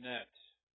net.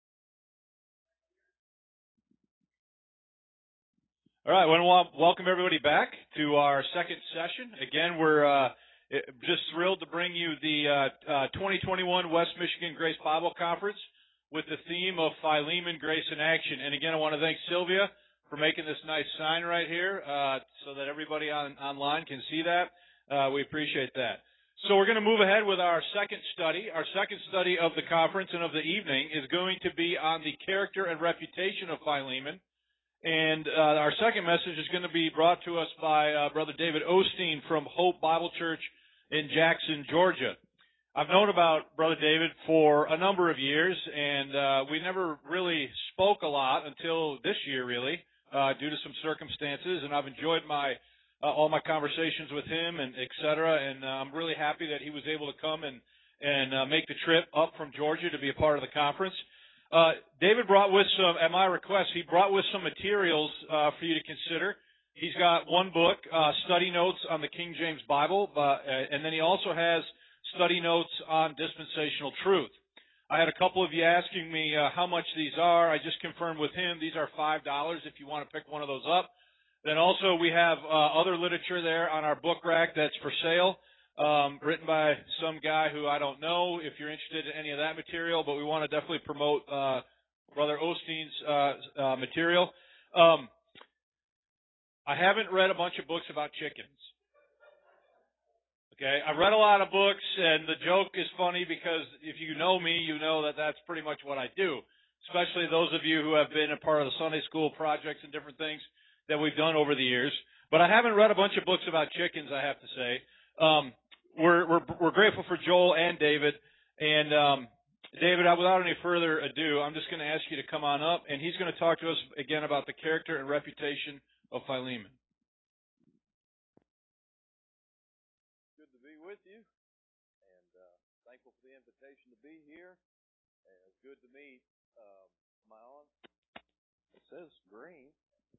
All right, I want to welcome everybody back to our second session. Again, we're just thrilled to bring you the 2021 West Michigan Grace Bible Conference with the theme of Philemon, Grace in Action. And again, I want to thank Sylvia for making this nice sign right here so that everybody online can see that. We appreciate that. So we're going to move ahead with our second study. Our second study of the conference and of the evening is going to be on the character and reputation of Philemon. And our second message is going to be brought to us by Brother David Osteen from Hope Bible Church in Jackson, Georgia. I've known about Brother David for a number of years, and we never really spoke a lot until this year, really, due to some circumstances. And I've enjoyed all my conversations with him, and et cetera. And I'm really happy that he was able to come and make the trip up from Georgia to be a part of the conference. David brought with some, at my request, he brought with some materials for you to consider. He's got one book, study notes on the King James Bible, and then he also has study notes on dispensational truth. I had a couple of you asking me how much these are. I just confirmed with him these are $5 if you want to pick one of those up. Then also we have other literature there on our book rack that's for sale. Written by some guy who I don't know if you're interested in any of that material, but we want to definitely promote Brother Osteen's material. I haven't read a bunch of books about chickens. Okay, I've read a lot of books, and the joke is funny because if you know me, you know that that's pretty much what I do, especially those of you who have been a part of the Sunday school projects and different things that we've done over the years. But I haven't read a bunch of books about chickens, I have to say. We're grateful for Joel and David. And David, without any further ado, I'm just going to ask you to come on up, and he's going to talk to us again about the character and reputation of Philemon. Good to be with you, and thankful for the invitation to be here. And it's good to meet. Am I on? It says green.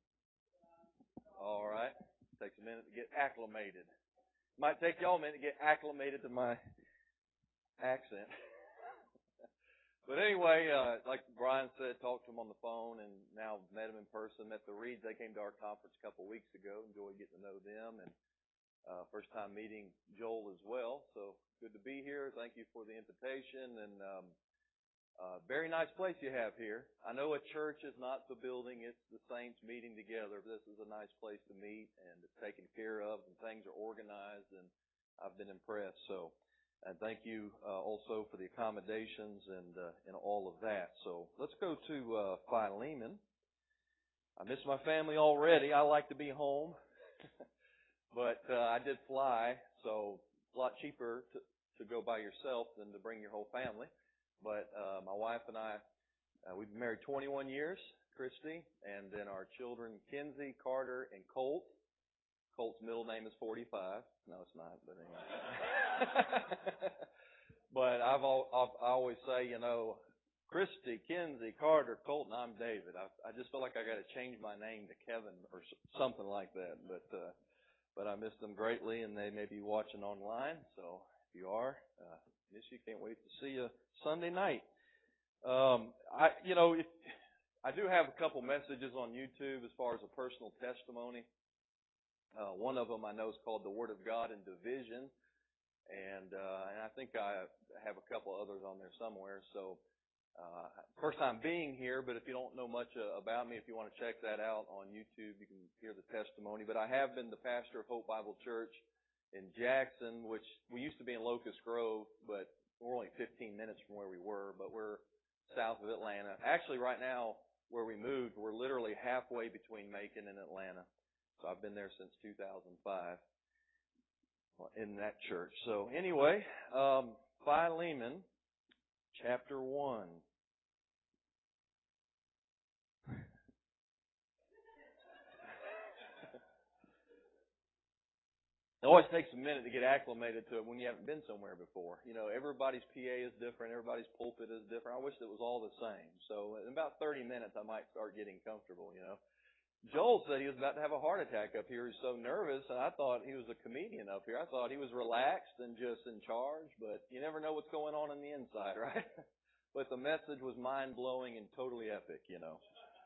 All right. Takes a minute to get acclimated. Might take y'all a minute to get acclimated to my accent. But anyway, like Brian said, talked to him on the phone, and now met him in person. Met the Reeds. They came to our conference a couple of weeks ago. Enjoyed getting to know them, and first time meeting Joel as well. So good to be here. Thank you for the invitation, and very nice place you have here. I know a church is not the building, it's the saints meeting together. This is a nice place to meet, and it's taken care of, and things are organized, and I've been impressed. So, and thank you also for the accommodations and all of that. So let's go to Philemon. I miss my family already. I like to be home, but I did fly, so it's a lot cheaper to go by yourself than to bring your whole family. But my wife and I, we've been married 21 years, Christy, and then our children, Kinsey, Carter, and Colt. Colt's middle name is 45. No, it's not, but anyway. But I always say, you know, Christy, Kinsey, Carter, Colt, and I'm David. I just feel like I got to change my name to Kevin or something like that. But I miss them greatly, and they may be watching online. So if you are, miss you. Can't wait to see you Sunday night. I do have a couple messages on YouTube as far as a personal testimony. One of them I know is called The Word of God in Division, and I think I have a couple others on there somewhere. So first time being here, but if you don't know much about me, if you want to check that out on YouTube, you can hear the testimony. But I have been the pastor of Hope Bible Church in Jackson, which we used to be in Locust Grove, but we're only 15 minutes from where we were, but we're south of Atlanta. Actually, right now, where we moved, we're literally halfway between Macon and Atlanta. So I've been there since 2005 in that church. So anyway, Philemon, chapter 1. It always takes a minute to get acclimated to it when you haven't been somewhere before. You know, everybody's PA is different. Everybody's pulpit is different. I wish it was all the same. So in about 30 minutes, I might start getting comfortable, you know. Joel said he was about to have a heart attack up here. He was so nervous, and I thought he was a comedian up here. I thought he was relaxed and just in charge, but you never know what's going on the inside, right? But the message was mind-blowing and totally epic, you know.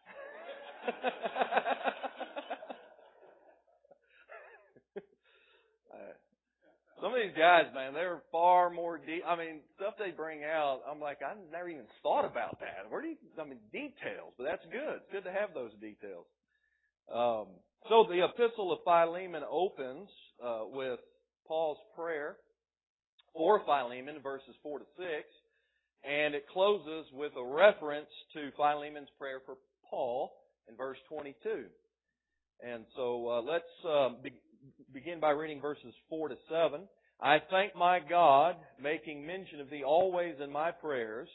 Some of these guys, man, they're far more deep. I mean, stuff they bring out, I'm like, I never even thought about that. Details, but that's good. It's good to have those details. So the epistle of Philemon opens with Paul's prayer for Philemon, verses 4 to 6, and it closes with a reference to Philemon's prayer for Paul in verse 22. And so let's begin by reading verses 4 to 7. I thank my God, making mention of thee always in my prayers,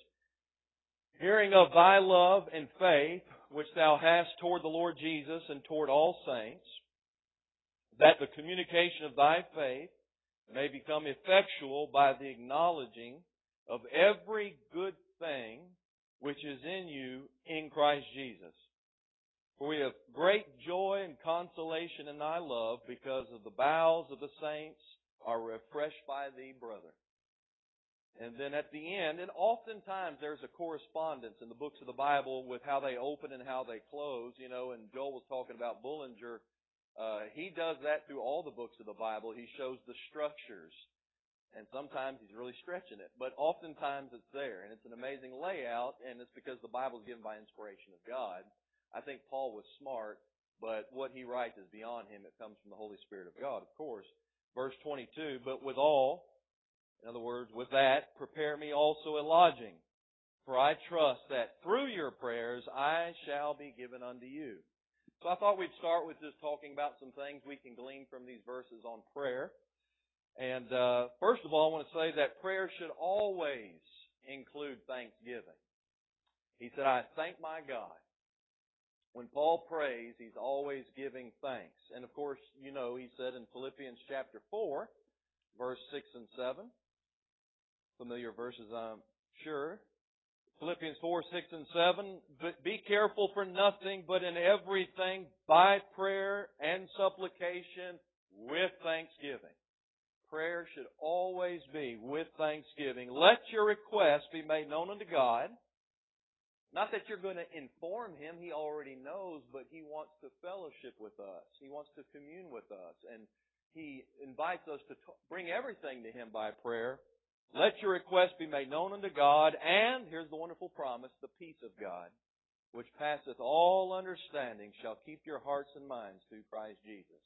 hearing of thy love and faith, which thou hast toward the Lord Jesus and toward all saints, that the communication of thy faith may become effectual by the acknowledging of every good thing which is in you in Christ Jesus. For we have great joy and consolation in thy love, because of the bowels of the saints are refreshed by thee, brother. And then at the end, and oftentimes there's a correspondence in the books of the Bible with how they open and how they close. You know, and Joel was talking about Bullinger. He does that through all the books of the Bible. He shows the structures. And sometimes he's really stretching it. But oftentimes it's there. And it's an amazing layout, and it's because the Bible is given by inspiration of God. I think Paul was smart, but what he writes is beyond him. It comes from the Holy Spirit of God, of course. Verse 22, but withal, in other words, with that, prepare me also a lodging. For I trust that through your prayers I shall be given unto you. So I thought we'd start with just talking about some things we can glean from these verses on prayer. And first of all, I want to say that prayer should always include thanksgiving. He said, I thank my God. When Paul prays, he's always giving thanks. And of course, you know, he said in Philippians chapter 4, verse 6 and 7, familiar verses, I'm sure. Philippians 4, 6 and 7, but be careful for nothing, but in everything by prayer and supplication with thanksgiving. Prayer should always be with thanksgiving. Let your requests be made known unto God. Not that you're going to inform Him. He already knows, but He wants to fellowship with us. He wants to commune with us. And He invites us to bring everything to Him by prayer. Let your requests be made known unto God. And, here's the wonderful promise, the peace of God, which passeth all understanding, shall keep your hearts and minds through Christ Jesus.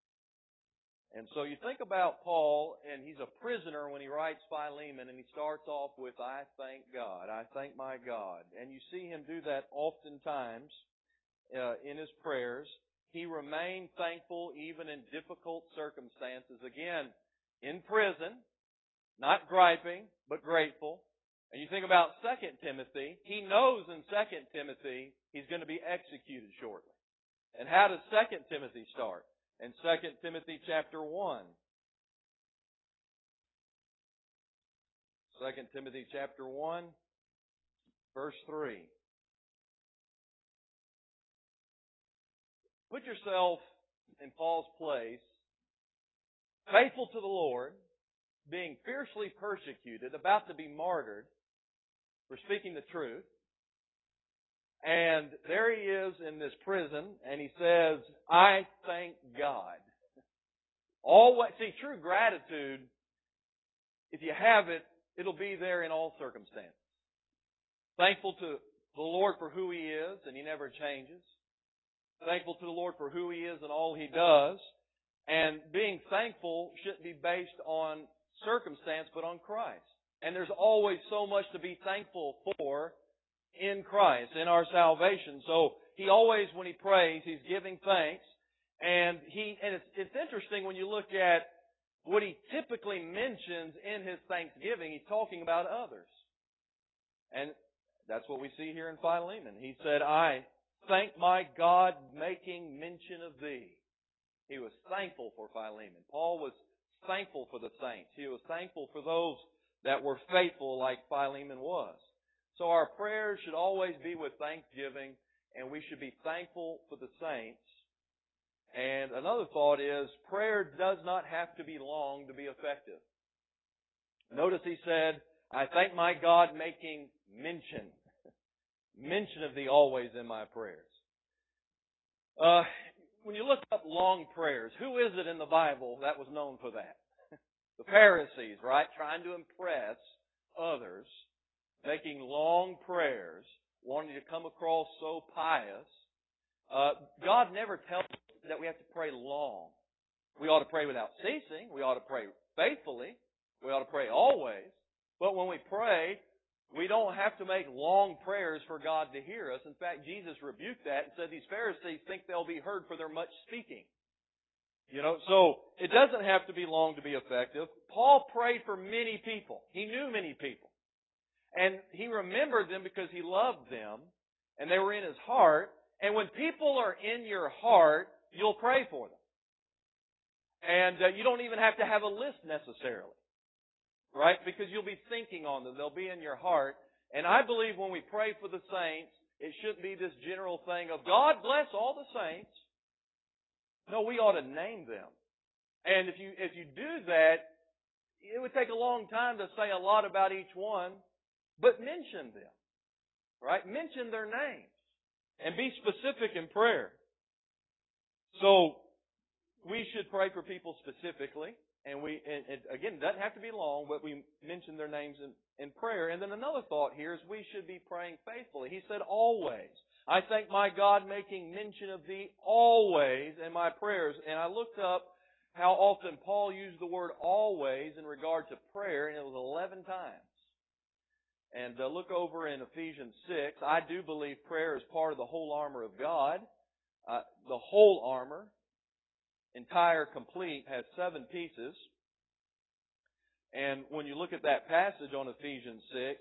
And so you think about Paul, and he's a prisoner when he writes Philemon, and he starts off with, I thank God, I thank my God. And you see him do that oftentimes in his prayers. He remained thankful even in difficult circumstances. Again, in prison, not griping, but grateful. And you think about 2 Timothy, he knows in 2 Timothy he's going to be executed shortly. And how does 2 Timothy start? In 2 Timothy chapter 1. 2 Timothy chapter 1, verse 3. Put yourself in Paul's place, faithful to the Lord, being fiercely persecuted, about to be martyred for speaking the truth. And there he is in this prison, and he says, I thank God. See, true gratitude, if you have it, it'll be there in all circumstances. Thankful to the Lord for who He is, and He never changes. Thankful to the Lord for who He is and all He does. And being thankful shouldn't be based on circumstance, but on Christ. And there's always so much to be thankful for in Christ, in our salvation. So he always, when he prays, he's giving thanks. And it's interesting when you look at what he typically mentions in his thanksgiving. He's talking about others. And that's what we see here in Philemon. He said, I thank my God, making mention of thee. He was thankful for Philemon. Paul was thankful for the saints. He was thankful for those that were faithful like Philemon was. So our prayers should always be with thanksgiving, and we should be thankful for the saints. And another thought is, prayer does not have to be long to be effective. Notice he said, I thank my God, making mention. Mention of Thee always in my prayers. When you look up long prayers, who is it in the Bible that was known for that? The Pharisees, right? Trying to impress others, making long prayers, wanting to come across so pious. God never tells us that we have to pray long. We ought to pray without ceasing. We ought to pray faithfully. We ought to pray always. But when we pray, we don't have to make long prayers for God to hear us. In fact, Jesus rebuked that and said these Pharisees think they'll be heard for their much speaking. So it doesn't have to be long to be effective. Paul prayed for many people. He knew many people. And he remembered them because he loved them, and they were in his heart. And when people are in your heart, you'll pray for them. And you don't even have to have a list necessarily, right? Because you'll be thinking on them. They'll be in your heart. And I believe when we pray for the saints, it shouldn't be this general thing of, God bless all the saints. No, we ought to name them. And if you do that, it would take a long time to say a lot about each one, but mention them, right? Mention their names and be specific in prayer. So we should pray for people specifically, and again, it doesn't have to be long, but we mention their names in prayer. And then another thought here is we should be praying faithfully. He said, always. I thank my God making mention of Thee always in my prayers. And I looked up how often Paul used the word always in regard to prayer, and it was 11 times. And look over in Ephesians 6. I do believe prayer is part of the whole armor of God. The whole armor, entire, complete, has 7 pieces. And when you look at that passage on Ephesians 6,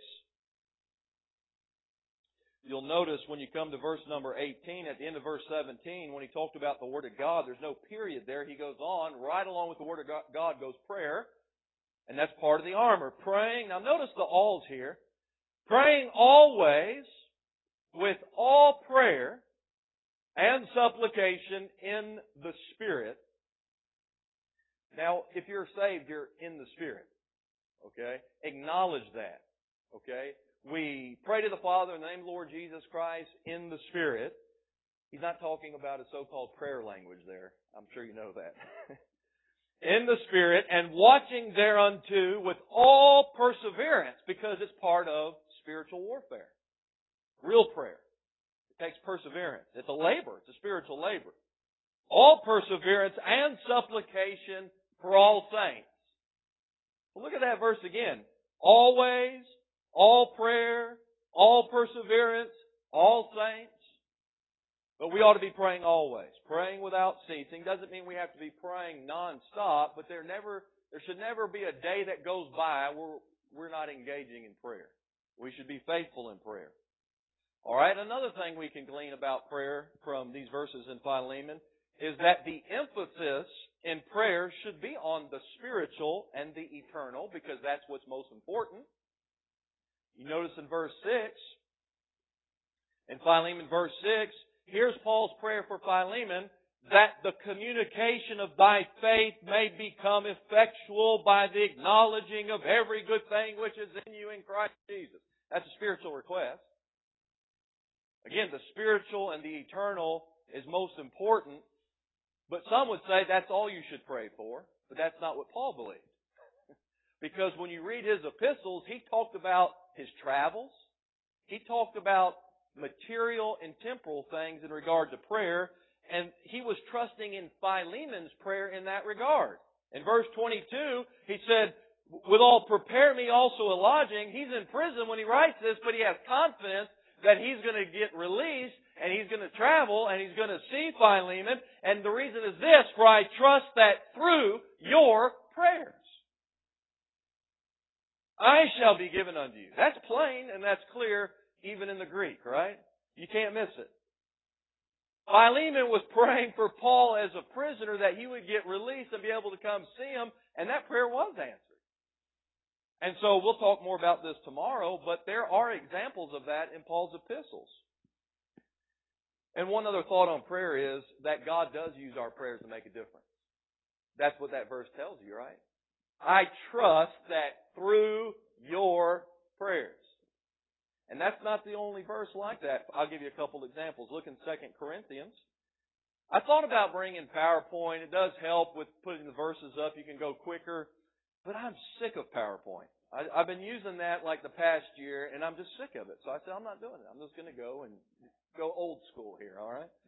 you'll notice when you come to verse number 18, at the end of verse 17, when he talked about the Word of God, there's no period there. He goes on, right along with the Word of God goes prayer, and that's part of the armor. Praying, now notice the alls here. Praying always with all prayer and supplication in the Spirit. Now, if you're saved, you're in the Spirit. Okay? Acknowledge that. Okay? We pray to the Father in the name of the Lord Jesus Christ in the Spirit. He's not talking about a so-called prayer language there. I'm sure you know that. In the Spirit, and watching thereunto with all perseverance, because it's part of spiritual warfare. Real prayer. It takes perseverance. It's a labor. It's a spiritual labor. All perseverance and supplication for all saints. Well, look at that verse again. Always, all prayer, all perseverance, all saints. But we ought to be praying always. Praying without ceasing doesn't mean we have to be praying nonstop, but there should never be a day that goes by where we're not engaging in prayer. We should be faithful in prayer. All right, another thing we can glean about prayer from these verses in Philemon is that the emphasis in prayer should be on the spiritual and the eternal, because that's what's most important. You notice in verse 6, in Philemon verse 6, here's Paul's prayer for Philemon, that the communication of thy faith may become effectual by the acknowledging of every good thing which is in you in Christ Jesus. That's a spiritual request. Again, the spiritual and the eternal is most important, but some would say that's all you should pray for, but that's not what Paul believed. Because when you read his epistles, he talked about his travels. He talked about material and temporal things in regard to prayer, and he was trusting in Philemon's prayer in that regard. In verse 22, he said, withal prepare me also a lodging. He's in prison when he writes this, but he has confidence that he's going to get released, and he's going to travel, and he's going to see Philemon. And the reason is this, for I trust that through your prayers I shall be given unto you. That's plain and that's clear even in the Greek, right? You can't miss it. Philemon was praying for Paul as a prisoner that he would get released and be able to come see him, and that prayer was answered. And so we'll talk more about this tomorrow, but there are examples of that in Paul's epistles. And one other thought on prayer is that God does use our prayers to make a difference. That's what that verse tells you, right? I trust that through your prayers. And that's not the only verse like that. I'll give you a couple examples. Look in 2 Corinthians. I thought about bringing PowerPoint. It does help with putting the verses up. You can go quicker. But I'm sick of PowerPoint. I've been using that like the past year, and I'm just sick of it. So I said, I'm not doing it. I'm just going to go old school here, all right?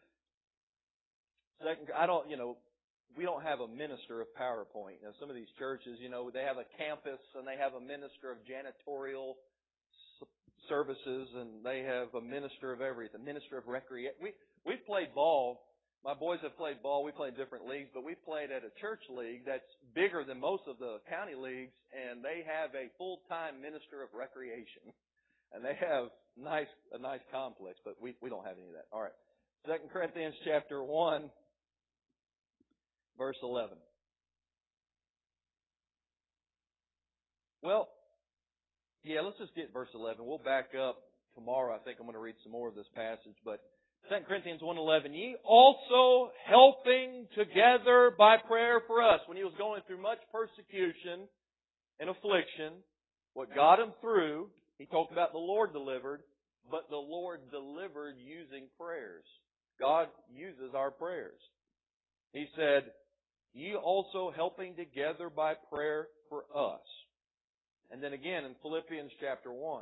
We don't have a minister of PowerPoint. Now, some of these churches, they have a campus and they have a minister of janitorial services, and they have a minister of everything, minister of recreation. We've played ball. My boys have played ball. We play in different leagues, but we've played at a church league that's bigger than most of the county leagues, and they have a full-time minister of recreation. And they have a nice complex, but we don't have any of that. All right. 2 Corinthians chapter 1, verse 11. Well, yeah, let's just get verse 11. We'll back up tomorrow. I think I'm going to read some more of this passage, but 2 Corinthians 1:11, ye also helping together by prayer for us. When he was going through much persecution and affliction, what got him through, he talked about the Lord delivered, but the Lord delivered using prayers. God uses our prayers. He said, ye also helping together by prayer for us. And then again in Philippians chapter 1.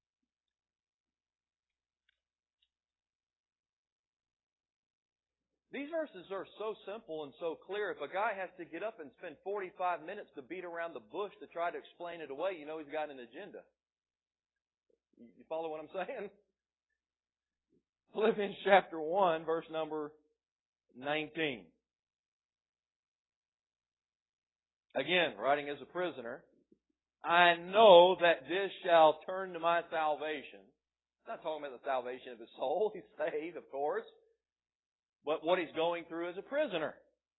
These verses are so simple and so clear. If a guy has to get up and spend 45 minutes to beat around the bush to try to explain it away, he's got an agenda. You follow what I'm saying? Philippians chapter 1, verse number 19. Again, writing as a prisoner, I know that this shall turn to my salvation. He's not talking about the salvation of his soul. He's saved, of course. But what he's going through as a prisoner.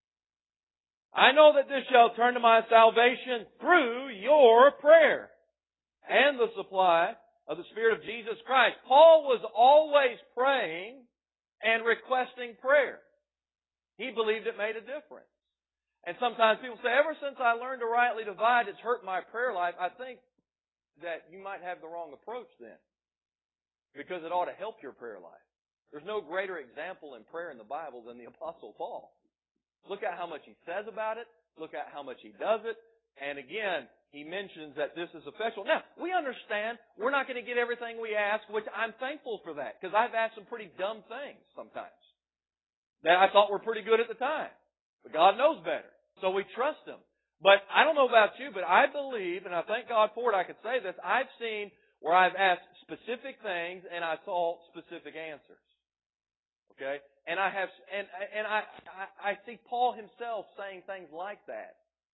I know that this shall turn to my salvation through your prayer and the supply of the Spirit of Jesus Christ. Paul was always praying and requesting prayer. He believed it made a difference. And sometimes people say, ever since I learned to rightly divide, it's hurt my prayer life. I think that you might have the wrong approach then. Because it ought to help your prayer life. There's no greater example in prayer in the Bible than the Apostle Paul. Look at how much he says about it. Look at how much he does it. And again, he mentions that this is effectual. Now, we understand we're not going to get everything we ask, which I'm thankful for that, because I've asked some pretty dumb things sometimes that I thought were pretty good at the time. But God knows better. So we trust Him. But I don't know about you, but I believe, and I thank God for it, I could say this, I've seen where I've asked specific things and I saw specific answers. Okay? And I see Paul himself saying things like that.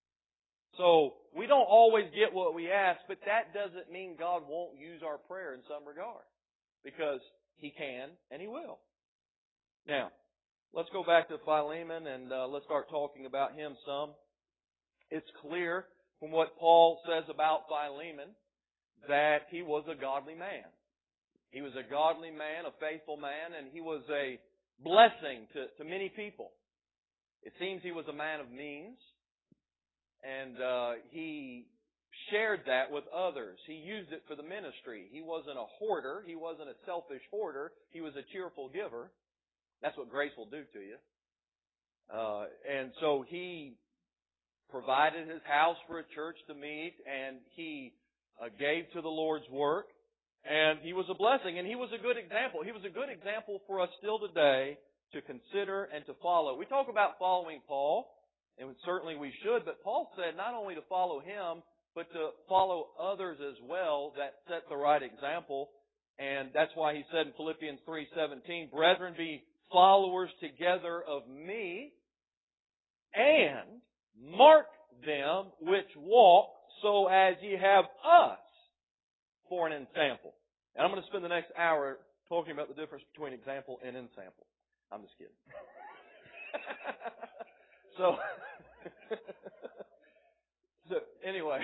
So, we don't always get what we ask, but that doesn't mean God won't use our prayer in some regard. Because He can, and He will. Now, let's go back to Philemon and let's start talking about him some. It's clear from what Paul says about Philemon that he was a godly man. He was a godly man, a faithful man, and he was a blessing to many people. It seems he was a man of means, and he shared that with others. He used it for the ministry. He wasn't a hoarder. He wasn't a selfish hoarder. He was a cheerful giver. That's what grace will do to you. And so he provided his house for a church to meet, and he gave to the Lord's work. And he was a blessing, and he was a good example. He was a good example for us still today to consider and to follow. We talk about following Paul, and certainly we should, but Paul said not only to follow him, but to follow others as well that set the right example. And that's why he said in Philippians 3:17, brethren, be followers together of me, and mark them which walk so as ye have us for an ensample. And I'm going to spend the next hour talking about the difference between example and ensample. I'm just kidding. So anyway.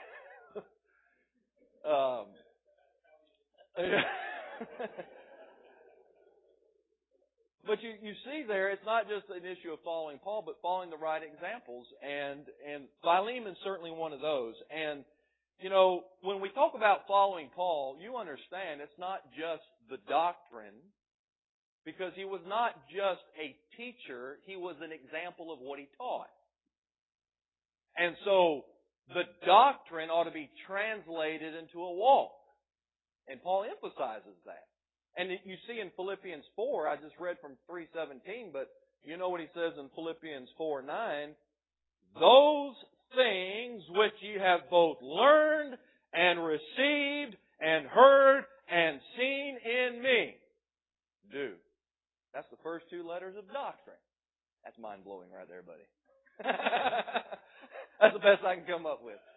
But you see there, it's not just an issue of following Paul, but following the right examples. And Philemon is certainly one of those. And when we talk about following Paul, you understand it's not just the doctrine, because he was not just a teacher, he was an example of what he taught. And so, the doctrine ought to be translated into a walk. And Paul emphasizes that. And you see in Philippians 4, I just read from 3:17, but you know what he says in Philippians 4:9, those things which ye have both learned and received and heard and seen in me, do. That's the first two letters of doctrine. That's mind-blowing right there, buddy. That's the best I can come up with.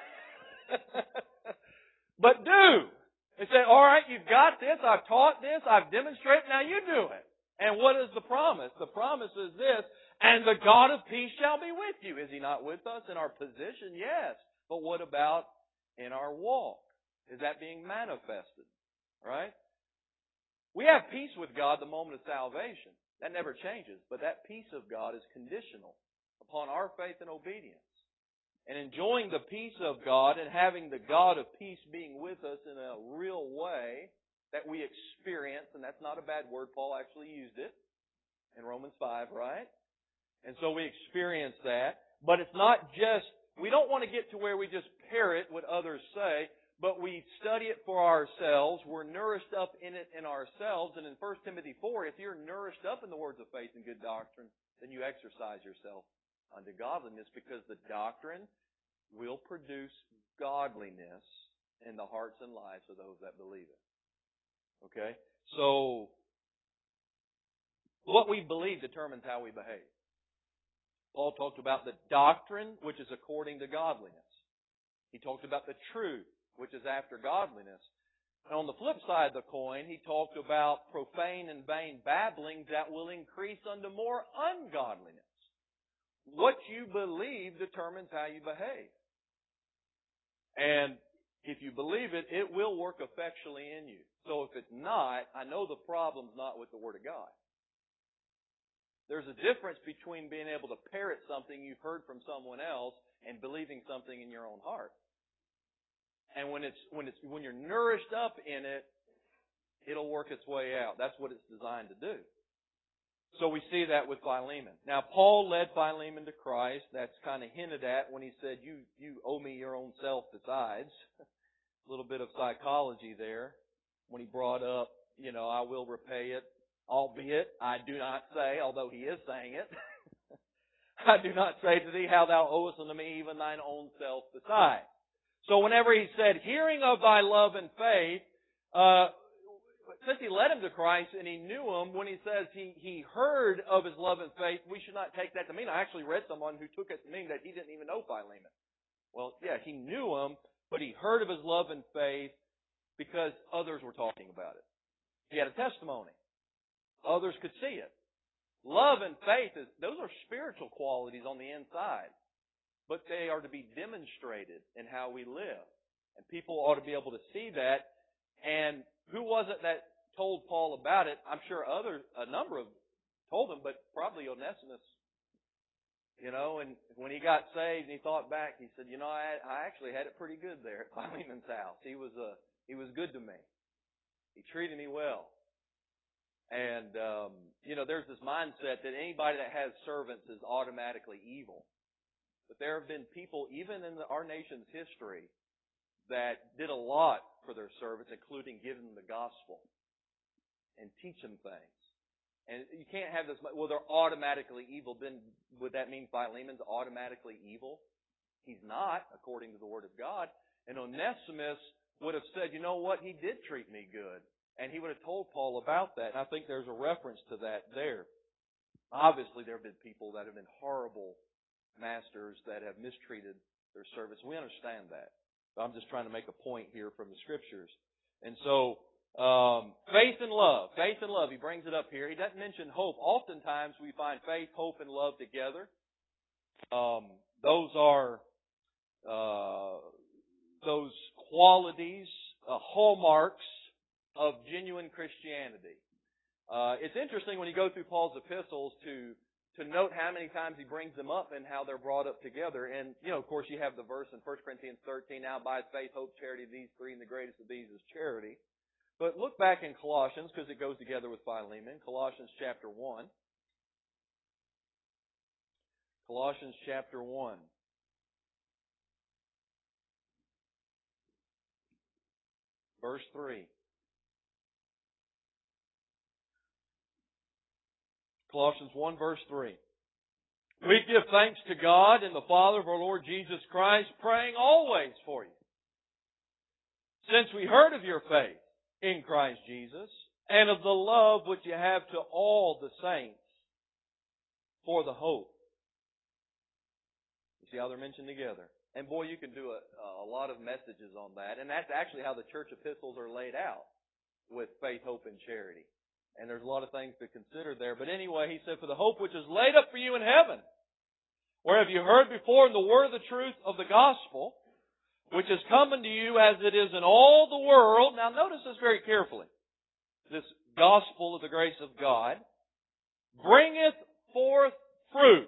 But do. They say, all right, you've got this, I've taught this, I've demonstrated, now you do it. And what is the promise? The promise is this, and the God of peace shall be with you. Is He not with us in our position? Yes. But what about in our walk? Is that being manifested? Right? We have peace with God the moment of salvation. That never changes. But that peace of God is conditional upon our faith and obedience. And enjoying the peace of God and having the God of peace being with us in a real way that we experience, and that's not a bad word, Paul actually used it in Romans 5, right? And so we experience that. But it's not just, we don't want to get to where we just parrot what others say, but we study it for ourselves. We're nourished up in it in ourselves. And in 1 Timothy 4, if you're nourished up in the words of faith and good doctrine, then you exercise yourself unto godliness, because the doctrine will produce godliness in the hearts and lives of those that believe it. Okay? So, what we believe determines how we behave. Paul talked about the doctrine, which is according to godliness. He talked about the truth, which is after godliness. And on the flip side of the coin, he talked about profane and vain babblings that will increase unto more ungodliness. What you believe determines how you behave. And if you believe it, it will work effectually in you. So if it's not, I know the problem's not with the Word of God. There's a difference between being able to parrot something you've heard from someone else and believing something in your own heart. And when you're nourished up in it, it'll work its way out. That's what it's designed to do. So we see that with Philemon. Now, Paul led Philemon to Christ. That's kind of hinted at when he said, you owe me your own self besides. A little bit of psychology there when he brought up, I will repay it, albeit I do not say, although he is saying it, I do not say to thee how thou owest unto me even thine own self besides. So whenever he said, hearing of thy love and faith, since he led him to Christ and he knew him, when he says he heard of his love and faith, we should not take that to mean. I actually read someone who took it to mean that he didn't even know Philemon. Well, yeah, he knew him, but he heard of his love and faith because others were talking about it. He had a testimony. Others could see it. Love and faith, those are spiritual qualities on the inside, but they are to be demonstrated in how we live. And people ought to be able to see that. And who was it that told Paul about it? I'm sure a number of told him, but probably Onesimus. And when he got saved and he thought back, he said, I actually had it pretty good there at Philemon's house. He was good to me. He treated me well. And, there's this mindset that anybody that has servants is automatically evil. But there have been people, even in our nation's history, that did a lot for their servants, including giving them the gospel and teach them things. And you can't have this, well, they're automatically evil. Then would that mean Philemon's automatically evil? He's not, according to the Word of God. And Onesimus would have said, you know what, he did treat me good. And he would have told Paul about that. And I think there's a reference to that there. Obviously, there have been people that have been horrible masters that have mistreated their servants. We understand that. But I'm just trying to make a point here from the Scriptures. And so, faith and love. Faith and love, he brings it up here. He doesn't mention hope. Oftentimes we find faith, hope, and love together. Those are those qualities, hallmarks of genuine Christianity. It's interesting when you go through Paul's epistles to to note how many times he brings them up and how they're brought up together. And, of course, you have the verse in 1 Corinthians 13, now by faith, hope, charity, these three, and the greatest of these is charity. But look back in Colossians, because it goes together with Philemon. Colossians chapter 1. Colossians chapter 1. Verse 3. Colossians 1 verse 3. We give thanks to God and the Father of our Lord Jesus Christ, praying always for you. Since we heard of your faith in Christ Jesus, and of the love which you have to all the saints for the hope. You see how they're mentioned together? And boy, you can do a lot of messages on that. And that's actually how the church epistles are laid out, with faith, hope, and charity. And there's a lot of things to consider there. But anyway, he said, for the hope which is laid up for you in heaven, whereof you heard before in the word of the truth of the gospel, which is coming to you as it is in all the world. Now notice this very carefully. This gospel of the grace of God bringeth forth fruit,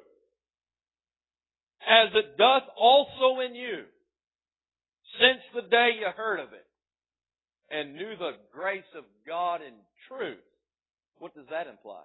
as it doth also in you, since the day you heard of it, and knew the grace of God in truth. What does that imply?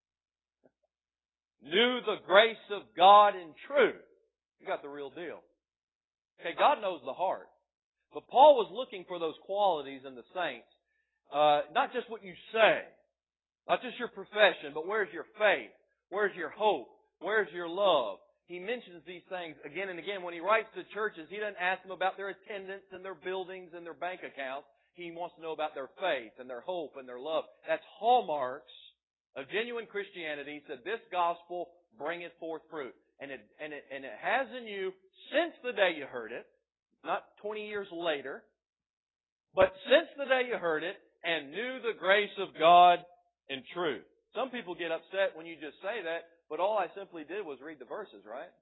Knew the grace of God in truth. You got the real deal. Okay, God knows the heart. But Paul was looking for those qualities in the saints. Not just what you say, not just your profession, but where's your faith? Where's your hope? Where's your love? He mentions these things again and again. When he writes to churches, he doesn't ask them about their attendance and their buildings and their bank accounts. He wants to know about their faith and their hope and their love. That's hallmarks of genuine Christianity. He said, this gospel bringeth forth fruit. And it has in you since the day you heard it, not 20 years later, but since the day you heard it and knew the grace of God in truth. Some people get upset when you just say that, but all I simply did was read the verses, right?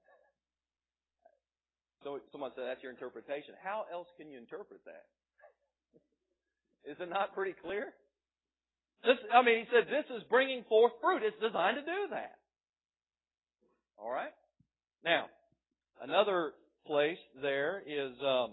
So someone said, that's your interpretation. How else can you interpret that? Is it not pretty clear? He said this is bringing forth fruit. It's designed to do that. All right? Now, another place there is 1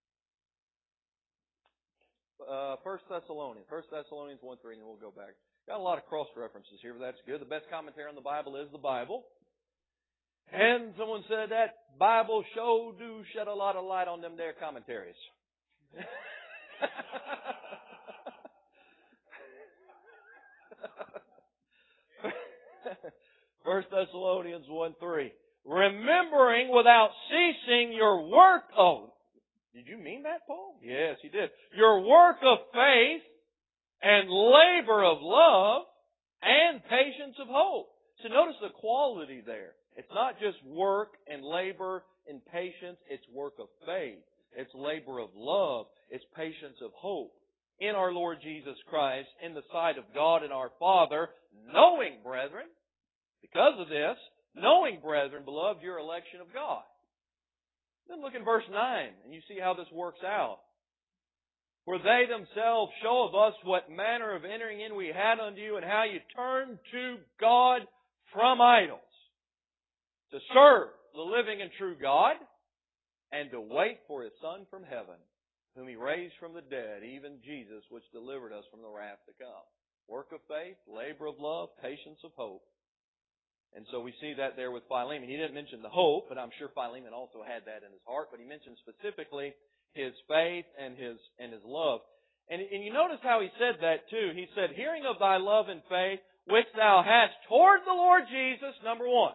Thessalonians. 1 Thessalonians 1:3, and then we'll go back. Got a lot of cross-references here, but that's good. The best commentary on the Bible is the Bible. And someone said that Bible sure do shed a lot of light on them there commentaries. 1 Thessalonians 1:3. Remembering without ceasing your work. Oh, did you mean that, Paul? Yes, he did. Your work of faith and labor of love and patience of hope. So notice the quality there. It's not just work and labor and patience. It's work of faith. It's labor of love. It's patience of hope in our Lord Jesus Christ, in the sight of God and our Father, knowing, brethren, because of this, knowing, brethren, beloved, your election of God. Then look in verse 9, and you see how this works out. For they themselves show of us what manner of entering in we had unto you, and how you turned to God from idols, to serve the living and true God, and to wait for His Son from heaven, whom He raised from the dead, even Jesus, which delivered us from the wrath to come. Work of faith, labor of love, patience of hope. And so we see that there with Philemon. He didn't mention the hope, but I'm sure Philemon also had that in his heart. But he mentioned specifically his faith and his love. And you notice how he said that too. He said, hearing of thy love and faith, which thou hast toward the Lord Jesus, number one.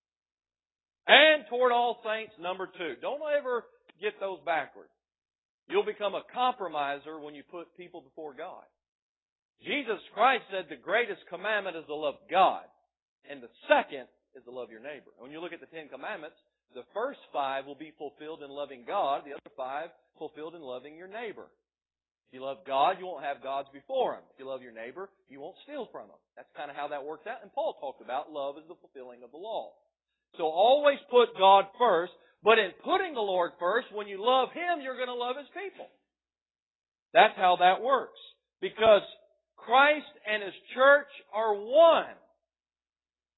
And toward all saints, number two. Don't ever get those backwards. You'll become a compromiser when you put people before God. Jesus Christ said the greatest commandment is to love God. And the second is to love your neighbor. When you look at the 10 Commandments, the first 5 will be fulfilled in loving God. The other 5 fulfilled in loving your neighbor. If you love God, you won't have gods before Him. If you love your neighbor, you won't steal from Him. That's kind of how that works out. And Paul talked about love as the fulfilling of the law. So always put God first. But in putting the Lord first, when you love Him, you're going to love His people. That's how that works. Because Christ and His church are one.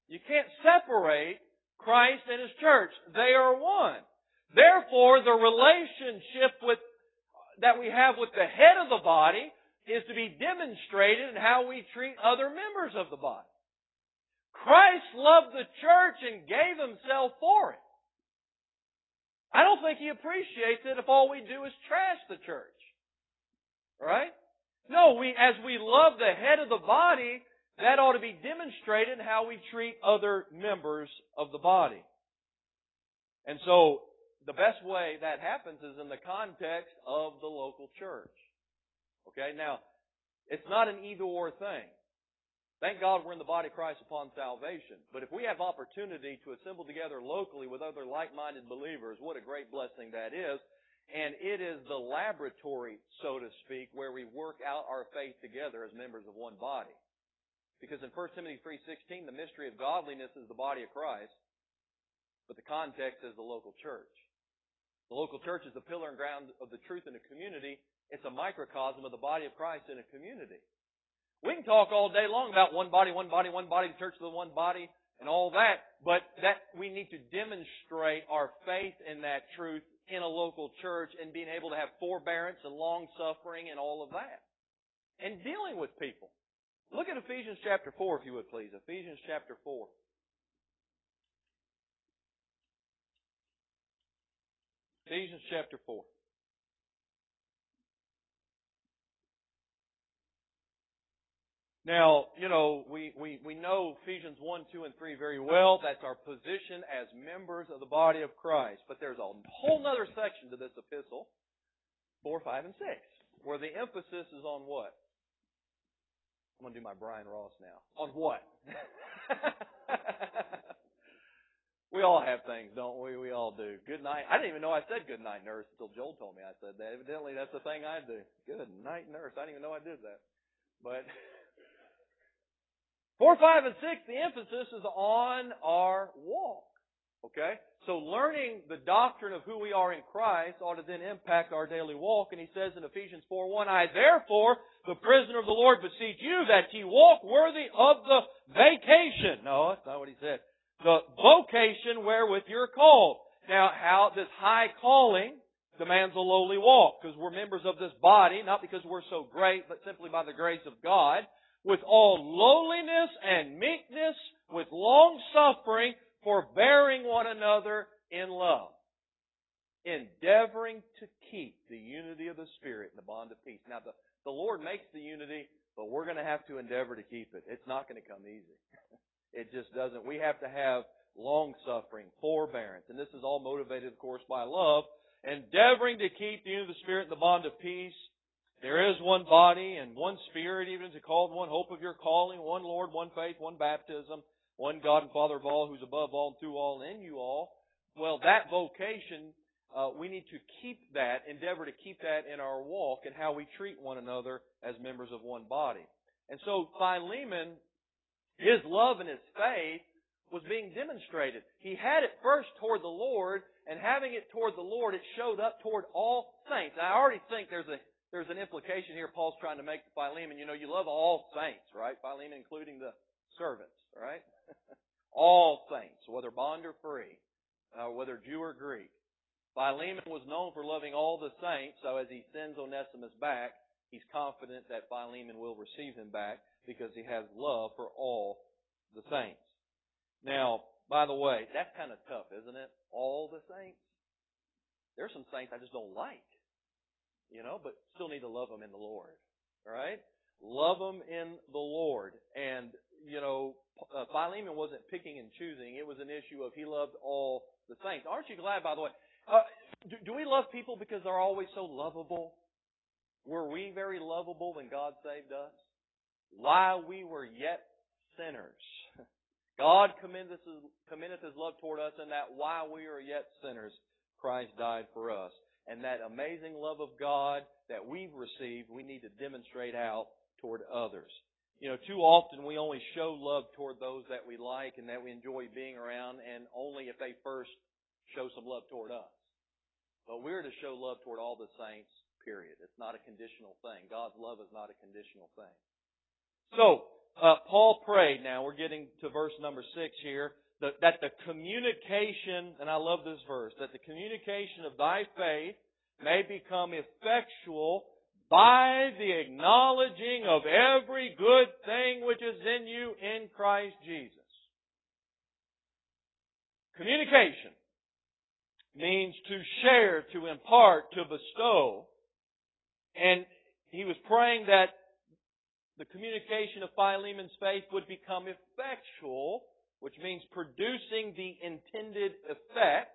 You can't separate Christ and His church. They are one. Therefore, the relationship that we have with the head of the body is to be demonstrated in how we treat other members of the body. Christ loved the church and gave Himself for it. I don't think He appreciates it if all we do is trash the church. Right? No, as we love the head of the body, that ought to be demonstrated in how we treat other members of the body. And so, the best way that happens is in the context of the local church. Okay? Now, it's not an either-or thing. Thank God we're in the body of Christ upon salvation. But if we have opportunity to assemble together locally with other like-minded believers, what a great blessing that is. And it is the laboratory, so to speak, where we work out our faith together as members of one body. Because in 1 Timothy 3:16, the mystery of godliness is the body of Christ, but the context is the local church. The local church is the pillar and ground of the truth in a community. It's a microcosm of the body of Christ in a community. We can talk all day long about one body, the church of the one body, and all that, but that we need to demonstrate our faith in that truth in a local church and being able to have forbearance and long-suffering and all of that. And dealing with people. Look at Ephesians chapter 4, if you would please. Ephesians chapter 4. Ephesians chapter 4. Now, we know Ephesians 1, 2, and 3 very well. That's our position as members of the body of Christ. But there's a whole other section to this epistle, 4, 5, and 6, where the emphasis is on what? I'm going to do my Brian Ross now. On what? We all have things, don't we? We all do. Good night. I didn't even know I said good night, nurse, until Joel told me I said that. Evidently, that's the thing I do. Good night, nurse. I didn't even know I did that. But 4, 5, and 6, the emphasis is on our walk. Okay? So learning the doctrine of who we are in Christ ought to then impact our daily walk. And he says in Ephesians 4:1, I therefore, the prisoner of the Lord, beseech you that ye walk worthy of the vacation. No, that's not what he said. The vocation wherewith you're called. Now, how this high calling demands a lowly walk, because we're members of this body, not because we're so great, but simply by the grace of God, with all lowliness and meekness, with long suffering, forbearing one another in love, endeavoring to keep the unity of the Spirit in the bond of peace. Now, the Lord makes the unity, but we're going to have to endeavor to keep it. It's not going to come easy. It just doesn't. We have to have long suffering, forbearance, and this is all motivated, of course, by love, endeavoring to keep the unity of the Spirit in the bond of peace. There is one body and one Spirit, even as it called, one hope of your calling, one Lord, one faith, one baptism, one God and Father of all, who's above all and through all and in you all. Well, that vocation, we need to keep that, endeavor to keep that in our walk and how we treat one another as members of one body. And so Philemon, his love and his faith was being demonstrated. He had it first toward the Lord, and having it toward the Lord, it showed up toward all saints. Now, I already think there's an implication here Paul's trying to make to Philemon. You love all saints, right? Philemon including the servants, right? All saints, whether bond or free, whether Jew or Greek. Philemon was known for loving all the saints, so as he sends Onesimus back, he's confident that Philemon will receive him back because he has love for all the saints. Now, by the way, that's kind of tough, isn't it? All the saints. There's some saints I just don't like, but still need to love them in the Lord, all right? Love them in the Lord. And, Philemon wasn't picking and choosing. It was an issue of he loved all the saints. Aren't you glad, by the way? Do we love people because they're always so lovable? Were we very lovable when God saved us? While we were yet sinners, God commendeth His love toward us, and that while we are yet sinners, Christ died for us. And that amazing love of God that we've received, we need to demonstrate out toward others. Too often we only show love toward those that we like and that we enjoy being around, and only if they first show some love toward us. But we're to show love toward all the saints, period. It's not a conditional thing. God's love is not a conditional thing. So, Paul prayed, now we're getting to verse number 6 here, that the communication, and I love this verse, that the communication of thy faith may become effectual by the acknowledging of every good thing which is in you in Christ Jesus. Communication means to share, to impart, to bestow. And he was praying that the communication of Philemon's faith would become effectual, which means producing the intended effect.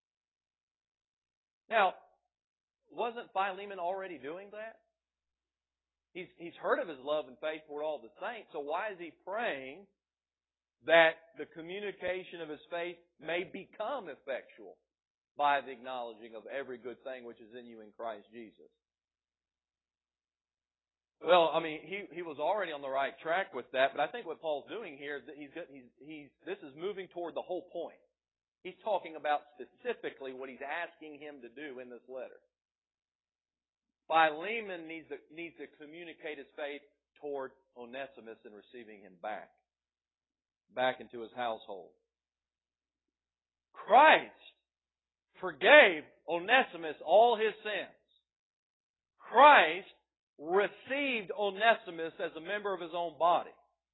Now, wasn't Philemon already doing that? He's heard of his love and faith toward all the saints, so why is he praying that the communication of his faith may become effectual by the acknowledging of every good thing which is in you in Christ Jesus? Well, I mean, he was already on the right track with that, but I think what Paul's doing here is that this is moving toward the whole point. He's talking about specifically what he's asking him to do in this letter. Philemon needs to communicate his faith toward Onesimus and receiving him back into his household. Christ forgave Onesimus all his sins. Christ received Onesimus as a member of his own body.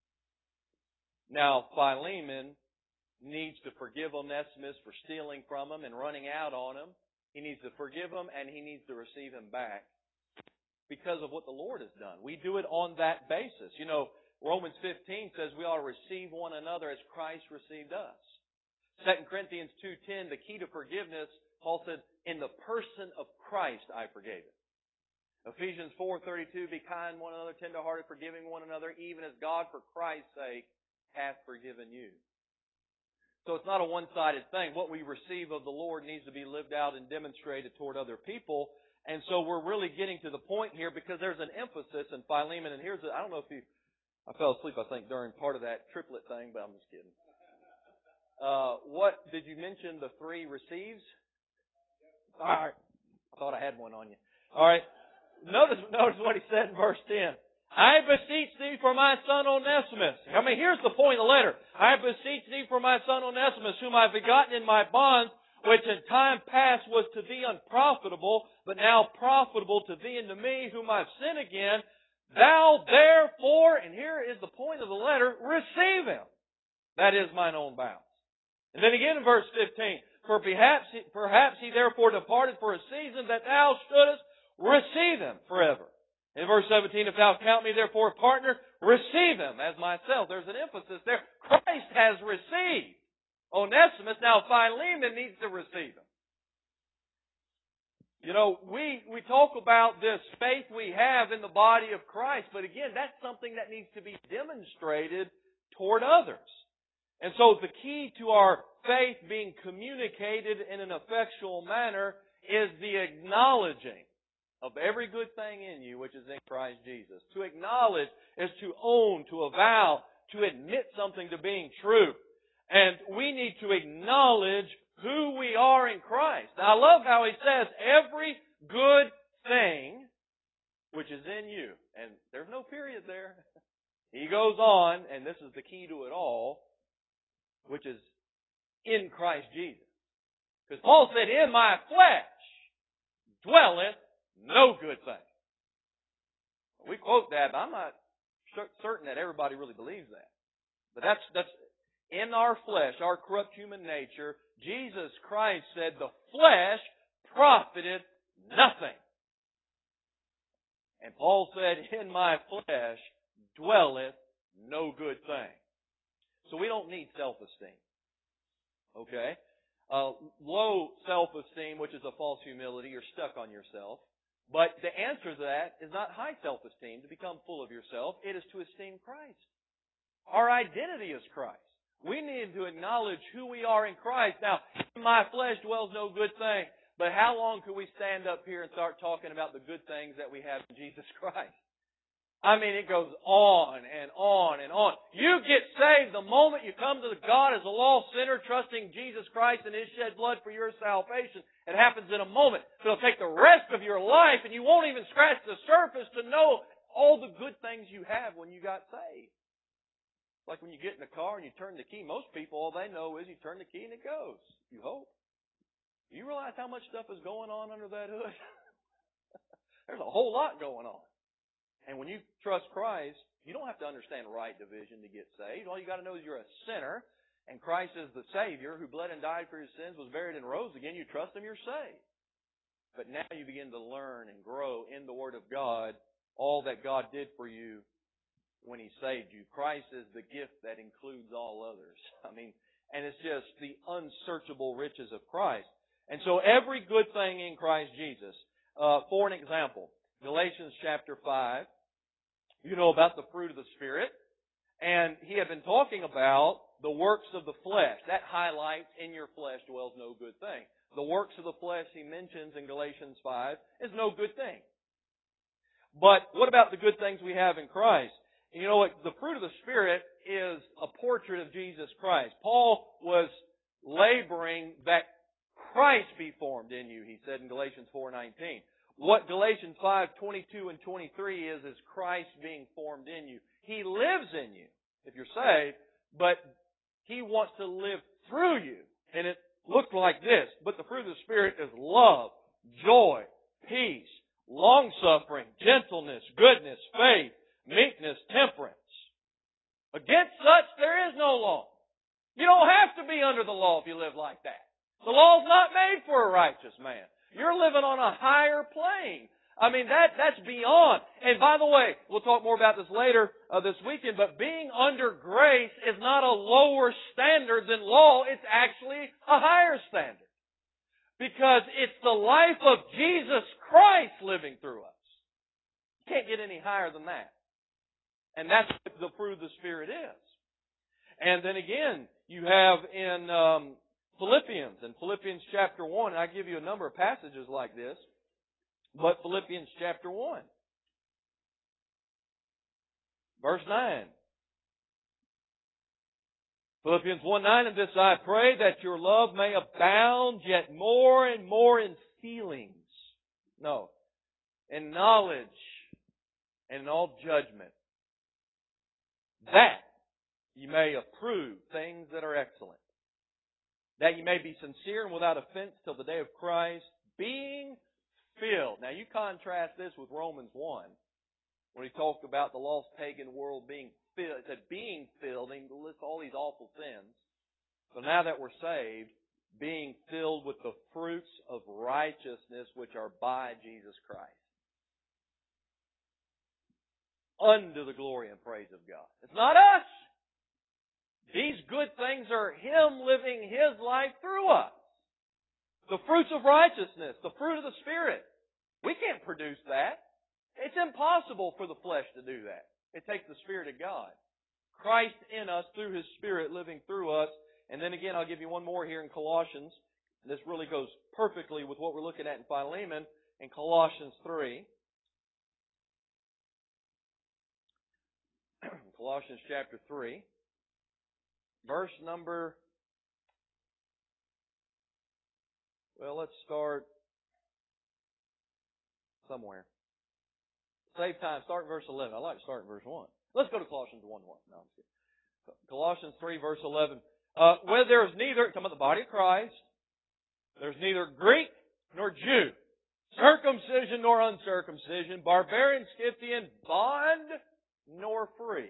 Now, Philemon needs to forgive Onesimus for stealing from him and running out on him. He needs to forgive him and he needs to receive him back because of what the Lord has done. We do it on that basis. You know, Romans 15 says we ought to receive one another as Christ received us. 2 Corinthians 2:10, the key to forgiveness, Paul said, in the person of Christ I forgave it. Ephesians 4:32, be kind one another, tenderhearted, forgiving one another, even as God for Christ's sake hath forgiven you. So it's not a one-sided thing. What we receive of the Lord needs to be lived out and demonstrated toward other people. And so we're really getting to the point here because there's an emphasis in Philemon. And here's, I don't know if I fell asleep, I think, during part of that triplet thing, but I'm just kidding. What, did you mention the 3 receives? All right. I thought I had one on you. All right. Notice what he said in verse 10. I beseech thee for my son Onesimus. I mean, here's the point of the letter. I beseech thee for my son Onesimus, whom I have begotten in my bonds, which in time past was to thee unprofitable, but now profitable to thee and to me, whom I have sent again. Thou therefore, and here is the point of the letter, receive him. That is mine own bounds. And then again in verse 15, for perhaps he therefore departed for a season that thou shouldest receive him forever. In verse 17, if thou count me therefore a partner, receive him as myself. There's an emphasis there. Christ has received Onesimus. Now Philemon needs to receive him. You know, we talk about this faith we have in the body of Christ, but again, that's something that needs to be demonstrated toward others. And so the key to our faith being communicated in an effectual manner is the acknowledging of every good thing in you which is in Christ Jesus. To acknowledge is to own, to avow, to admit something to being true. And we need to acknowledge who we are in Christ. Now, I love how he says, every good thing which is in you. And there's no period there. He goes on, and this is the key to it all, which is in Christ Jesus. Because Paul said, in my flesh dwelleth no good thing. We quote that, but I'm not certain that everybody really believes that. But that's in our flesh, our corrupt human nature, Jesus Christ said, the flesh profiteth nothing. And Paul said, in my flesh dwelleth no good thing. So we don't need self-esteem. Okay? Low self-esteem, which is a false humility, you're stuck on yourself. But the answer to that is not high self-esteem, to become full of yourself. It is to esteem Christ. Our identity is Christ. We need to acknowledge who we are in Christ. Now, in my flesh dwells no good thing. But how long could we stand up here and start talking about the good things that we have in Jesus Christ? I mean, it goes on and on and on. You get saved the moment you come to God as a lost sinner, trusting Jesus Christ and His shed blood for your salvation. It happens in a moment. It'll take the rest of your life, and you won't even scratch the surface to know all the good things you have when you got saved. Like when you get in the car and you turn the key, most people, all they know is you turn the key and it goes. You hope. Do you realize how much stuff is going on under that hood? There's a whole lot going on. And when you trust Christ, you don't have to understand right division to get saved. All you got to know is you're a sinner, and Christ is the Savior who bled and died for your sins, was buried and rose again. You trust Him, you're saved. But now you begin to learn and grow in the Word of God all that God did for you when He saved you. Christ is the gift that includes all others. And it's just the unsearchable riches of Christ. And so every good thing in Christ Jesus. For an example, Galatians chapter 5, you know about the fruit of the Spirit. And he had been talking about the works of the flesh. That highlights in your flesh dwells no good thing. The works of the flesh he mentions in Galatians 5 is no good thing. But what about the good things we have in Christ? And you know what? The fruit of the Spirit is a portrait of Jesus Christ. Paul was laboring that Christ be formed in you, he said in Galatians 4:19. What Galatians 5:22 and 23 is Christ being formed in you. He lives in you, if you're saved, but He wants to live through you. And it looks like this. But the fruit of the Spirit is love, joy, peace, long-suffering, gentleness, goodness, faith, meekness, temperance. Against such there is no law. You don't have to be under the law if you live like that. The law's not made for a righteous man. You're living on a higher plane. That's beyond. And by the way, we'll talk more about this later this weekend, but being under grace is not a lower standard than law. It's actually a higher standard. Because it's the life of Jesus Christ living through us. You can't get any higher than that. And that's what the fruit of the Spirit is. And then again, you have in Philippians chapter 1, and I give you a number of passages like this, but Philippians chapter 1, verse 9. Philippians 1:9, and this I pray, that your love may abound yet more and more in feelings. No, in knowledge and in all judgment. That you may approve things that are excellent. That you may be sincere and without offense till the day of Christ, being filled. Now you contrast this with Romans 1, when he talked about the lost pagan world being filled. It said being filled, and he lists all these awful sins. So now that we're saved, being filled with the fruits of righteousness which are by Jesus Christ. Unto the glory and praise of God. It's not us. These good things are Him living His life through us. The fruits of righteousness, the fruit of the Spirit. We can't produce that. It's impossible for the flesh to do that. It takes the Spirit of God. Christ in us through His Spirit living through us. And then again, I'll give you one more here in Colossians. This really goes perfectly with what we're looking at in Philemon in Colossians 3. Colossians chapter 3. Verse number, let's start somewhere. Save time, start in verse 11. I like to start in verse 1. Let's go to Colossians 1:1. No, I'm kidding. Colossians 3, verse 11. Where there is neither, talking about the body of Christ, there's neither Greek nor Jew, circumcision nor uncircumcision, barbarian, Scythian, bond nor free.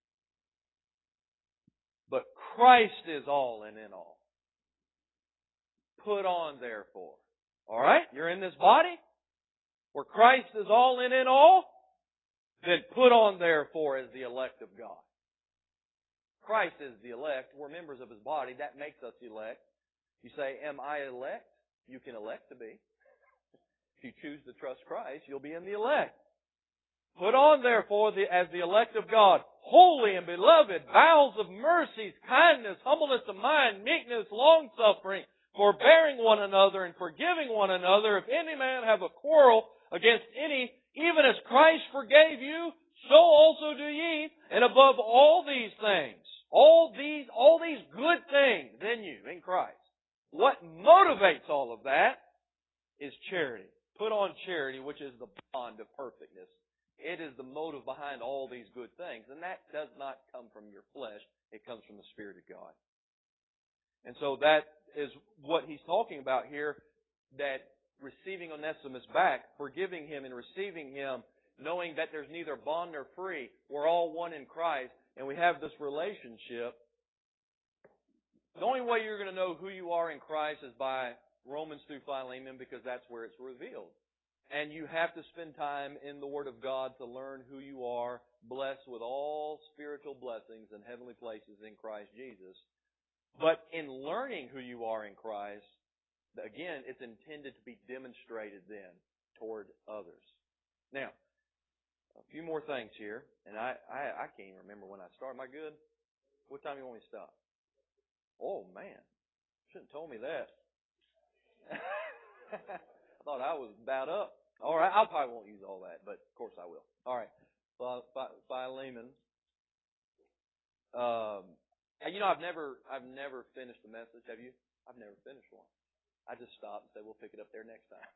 But Christ is all and in all. Put on, therefore. All right? You're in this body where Christ is all and in all. Then put on, therefore, as the elect of God. Christ is the elect. We're members of His body. That makes us elect. You say, am I elect? You can elect to be. If you choose to trust Christ, you'll be in the elect. Put on, therefore, as the elect of God, holy and beloved, bowels of mercies, kindness, humbleness of mind, meekness, long-suffering, forbearing one another and forgiving one another. If any man have a quarrel against any, even as Christ forgave you, so also do ye. And above all these things, all these good things in you, in Christ, what motivates all of that is charity. Put on charity, which is the bond of perfectness It is the motive behind all these good things. And that does not come from your flesh. It comes from the Spirit of God. And so that is what he's talking about here, that receiving Onesimus back, forgiving him and receiving him, knowing that there's neither bond nor free. We're all one in Christ, and we have this relationship. The only way you're going to know who you are in Christ is by Romans through Philemon, because that's where it's revealed. And you have to spend time in the Word of God to learn who you are, blessed with all spiritual blessings in heavenly places in Christ Jesus. But in learning who you are in Christ, again, it's intended to be demonstrated then toward others. Now, a few more things here, and I can't even remember when I started. Am I good? What time do you want me to stop? Oh, man. Shouldn't have told me that. I thought I was about up. All right, I probably won't use all that, but of course I will. All right, Philemon. I've never finished a message. Have you? I've never finished one. I just stop and say we'll pick it up there next time.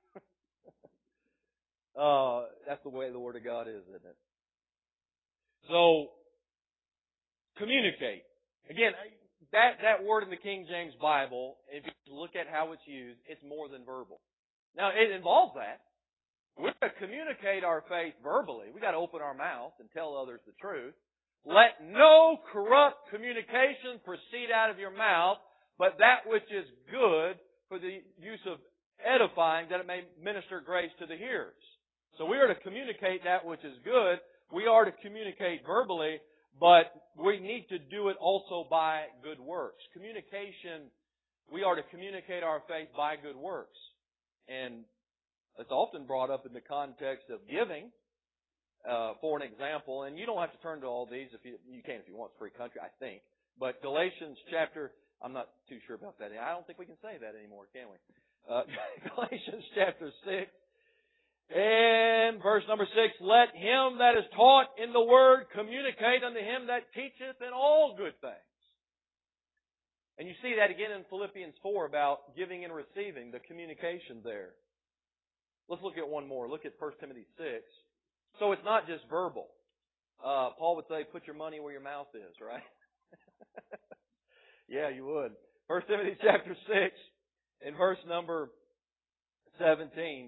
That's the way the Word of God is, isn't it? So, communicate. Again, that word in the King James Bible, if you look at how it's used, it's more than verbal. Now, it involves that. We're to communicate our faith verbally. We've got to open our mouth and tell others the truth. Let no corrupt communication proceed out of your mouth, but that which is good for the use of edifying, that it may minister grace to the hearers. So we are to communicate that which is good. We are to communicate verbally, but we need to do it also by good works. Communication, we are to communicate our faith by good works. And it's often brought up in the context of giving, for an example. And you don't have to turn to all these. If you can if you want. It's free country, I think. But Galatians chapter, I'm not too sure about that. I don't think we can say that anymore, can we? Galatians chapter 6 and verse number 6, let him that is taught in the word communicate unto him that teacheth in all good things. And you see that again in Philippians 4 about giving and receiving, the communication there. Let's look at one more. Look at 1 Timothy 6. So it's not just verbal. Paul would say, put your money where your mouth is, right? Yeah, you would. 1 Timothy chapter 6 and verse number 17.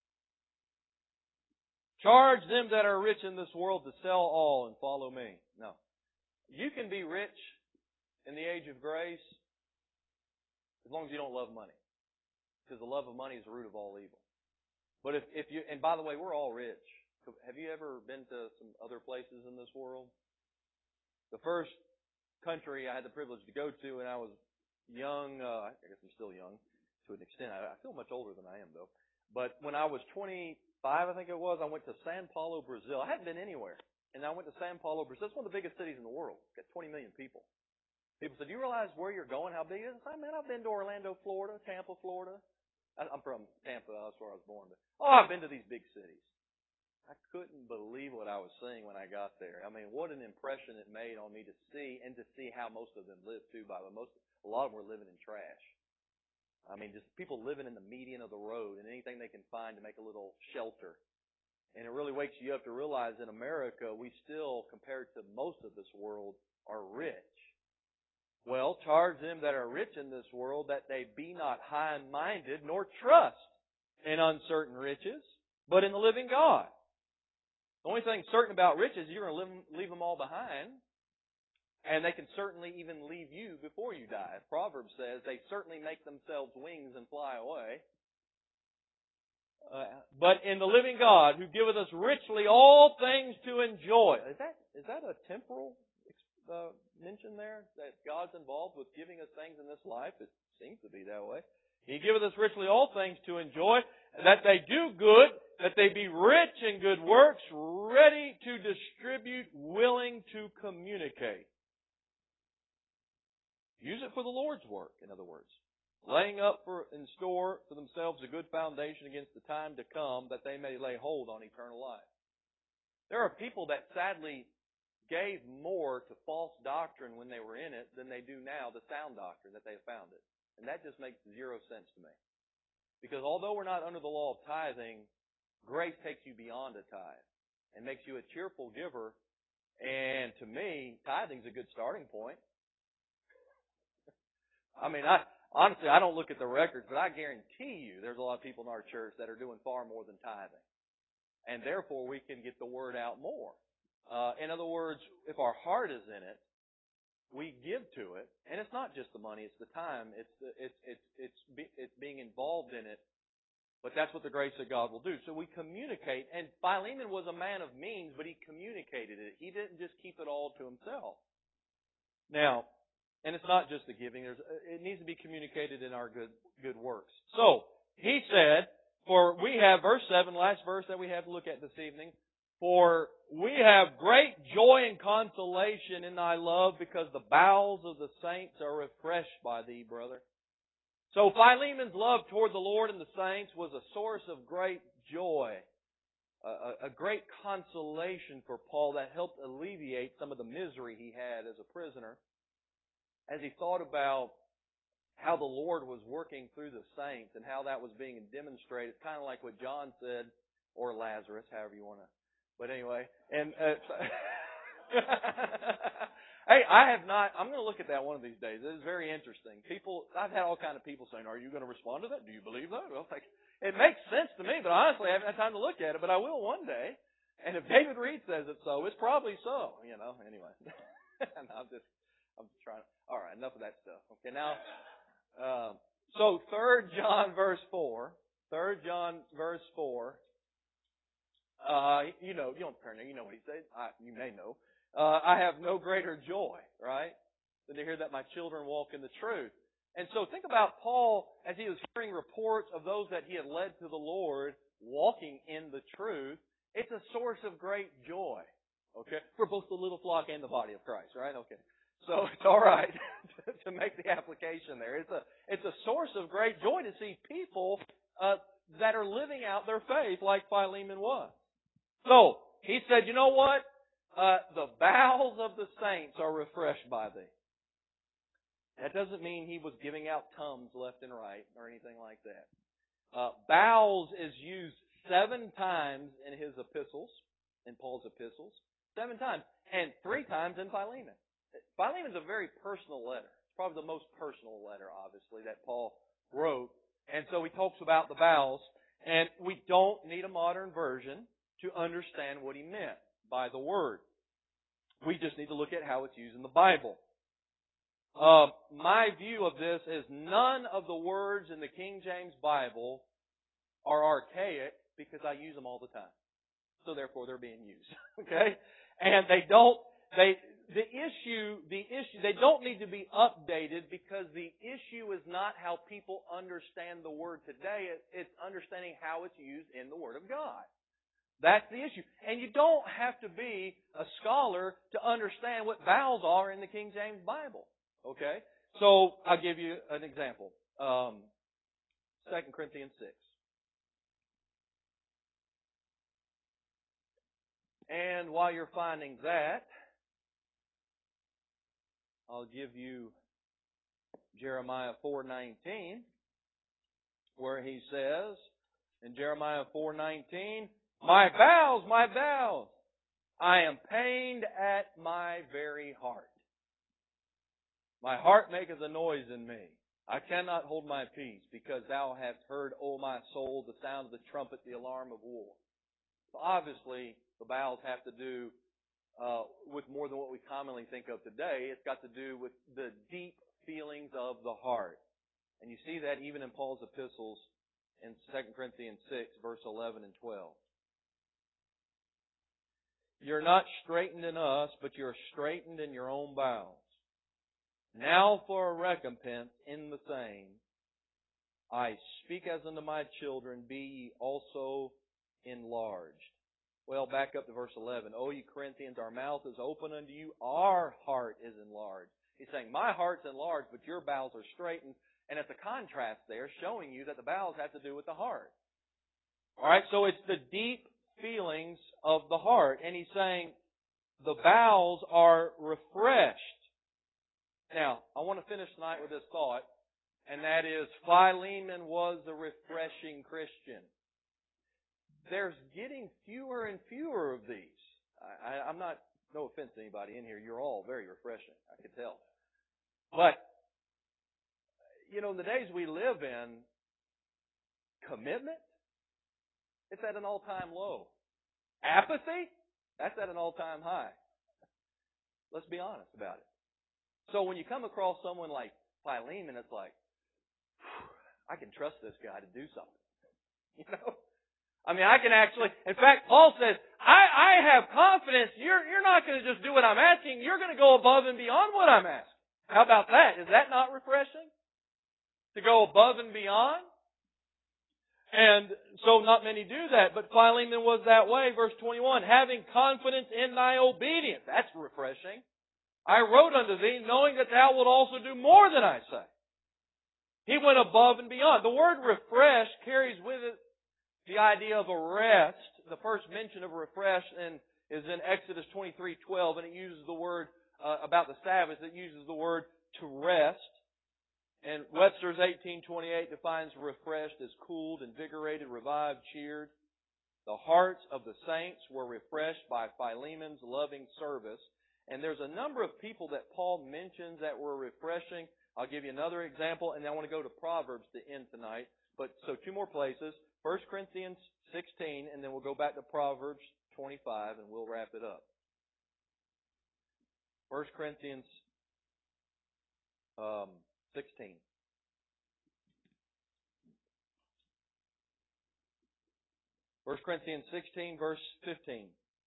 Charge them that are rich in this world to sell all and follow me. No. You can be rich in the age of grace as long as you don't love money. Because the love of money is the root of all evil. But if you, and by the way, we're all rich. Have you ever been to some other places in this world? The first country I had the privilege to go to when I was young, I guess I'm still young to an extent. I feel much older than I am though. But when I was 25, I think it was, I went to Sao Paulo, Brazil. I hadn't been anywhere. And I went to Sao Paulo, Brazil. It's one of the biggest cities in the world. It's got 20 million people. People said, do you realize where you're going, how big it is? I said, man, I've been to Orlando, Florida, Tampa, Florida. I'm from Tampa. That's where I was born. But, I've been to these big cities. I couldn't believe what I was seeing when I got there. I mean, what an impression it made on me to see, and to see how most of them live too. By the way, a lot of them were living in trash. I mean, just people living in the median of the road and anything they can find to make a little shelter. And it really wakes you up to realize in America, we still, compared to most of this world, are rich. Well, charge them that are rich in this world that they be not high-minded, nor trust in uncertain riches, but in the living God. The only thing certain about riches is you're going to leave them all behind, and they can certainly even leave you before you die. Proverbs says they certainly make themselves wings and fly away. But in the living God, who giveth us richly all things to enjoy. Is that a temporal mention there? That God's involved with giving us things in this life? It seems to be that way. He giveth us richly all things to enjoy, that they do good, that they be rich in good works, ready to distribute, willing to communicate. Use it for the Lord's work, in other words. Laying up in store for themselves a good foundation against the time to come, that they may lay hold on eternal life. There are people that sadly gave more to false doctrine when they were in it than they do now to sound doctrine that they have found it. And that just makes zero sense to me. Because although we're not under the law of tithing, grace takes you beyond a tithe. and makes you a cheerful giver. And to me, tithing's a good starting point. I mean, honestly, I don't look at the records, but I guarantee you there's a lot of people in our church that are doing far more than tithing. And therefore, we can get the word out more. In other words, if our heart is in it, we give to it, and it's not just the money; it's the time, it's being involved in it. But that's what the grace of God will do. So we communicate, and Philemon was a man of means, but he communicated it. He didn't just keep it all to himself. Now, and it's not just the giving; it needs to be communicated in our good works. So he said, "For we have," verse 7, last verse that we have to look at this evening. "For we have great joy and consolation in thy love, because the bowels of the saints are refreshed by thee, brother." So Philemon's love toward the Lord and the saints was a source of great joy, a great consolation for Paul that helped alleviate some of the misery he had as a prisoner, as he thought about how the Lord was working through the saints and how that was being demonstrated. Kind of like what John said, or Lazarus, however you want to. But anyway, and hey, I'm going to look at that one of these days. It is very interesting. I've had all kind of people saying, "Are you going to respond to that? Do you believe that?" Well, it makes sense to me, but honestly, I haven't had time to look at it. But I will one day. And if David Reed says it's so, it's probably so. Anyway. I'm just trying to. All right, enough of that stuff. Okay, now, so 3 John verse 4. 3 John verse 4. You don't turn there. You know what he says. You may know. "I have no greater joy," right, "than to hear that my children walk in the truth." And so think about Paul as he was hearing reports of those that he had led to the Lord walking in the truth. It's a source of great joy, okay, for both the little flock and the body of Christ, right? Okay. So it's all right to make the application there. It's a source of great joy to see people that are living out their faith like Philemon was. So he said, "You know what? The bowels of the saints are refreshed by thee." That doesn't mean he was giving out Tums left and right or anything like that. Bowels is used 7 times in his epistles, in Paul's epistles, 7 times, and 3 times in Philemon. Philemon's a very personal letter. It's probably the most personal letter, obviously, that Paul wrote. And so he talks about the bowels, and we don't need a modern version to understand what he meant by the word. We just need to look at how it's used in the Bible. My view of this is none of the words in the King James Bible are archaic because I use them all the time. So therefore they're being used. Okay? And they don't need to be updated because the issue is not how people understand the word today. It's understanding how it's used in the Word of God. That's the issue. And you don't have to be a scholar to understand what vowels are in the King James Bible. Okay? So, I'll give you an example. 2 Corinthians 6. And while you're finding that, I'll give you Jeremiah 4:19, where he says, in Jeremiah 4:19, my vows, I am pained at my very heart. My heart maketh a noise in me. I cannot hold my peace, because thou hast heard, O my soul, the sound of the trumpet, the alarm of war. So obviously, the bowels have to do with more than what we commonly think of today. It's got to do with the deep feelings of the heart. And you see that even in Paul's epistles in 2 Corinthians 6, verse 11 and 12. You're not straightened in us, but you're straightened in your own bowels. Now for a recompense in the same, I speak as unto my children, be ye also enlarged. Well, back up to verse 11. O ye Corinthians, our mouth is open unto you, our heart is enlarged. He's saying, my heart's enlarged, but your bowels are straightened. And it's a contrast there, showing you that the bowels have to do with the heart. Alright, so it's the deep feelings of the heart. And he's saying, the bowels are refreshed. Now, I want to finish tonight with this thought, and that is, Philemon was a refreshing Christian. there's getting fewer and fewer of these. I'm not, no offense to anybody in here, you're all very refreshing, I can tell. But, in the days we live in, commitment, it's at an all-time low. Apathy, that's at an all-time high. Let's be honest about it. So when you come across someone like Philemon, it's like, I can trust this guy to do something. I can actually, in fact, Paul says, I have confidence you're not going to just do what I'm asking, you're going to go above and beyond what I'm asking. How about that? Is that not refreshing? To go above and beyond? And so not many do that, but Philemon was that way. Verse 21, having confidence in thy obedience. That's refreshing. I wrote unto thee, knowing that thou wilt also do more than I say. He went above and beyond. The word refresh carries with it the idea of a rest. The first mention of refresh is in Exodus 23:12, and it uses the word about the Sabbath. It uses the word to rest. And Webster's 1828 defines refreshed as cooled, invigorated, revived, cheered. The hearts of the saints were refreshed by Philemon's loving service. And there's a number of people that Paul mentions that were refreshing. I'll give you another example, and then I want to go to Proverbs to end tonight. So two more places. 1 Corinthians 16, and then we'll go back to Proverbs 25, and we'll wrap it up. 1 Corinthians 16. First Corinthians 16, verse 15.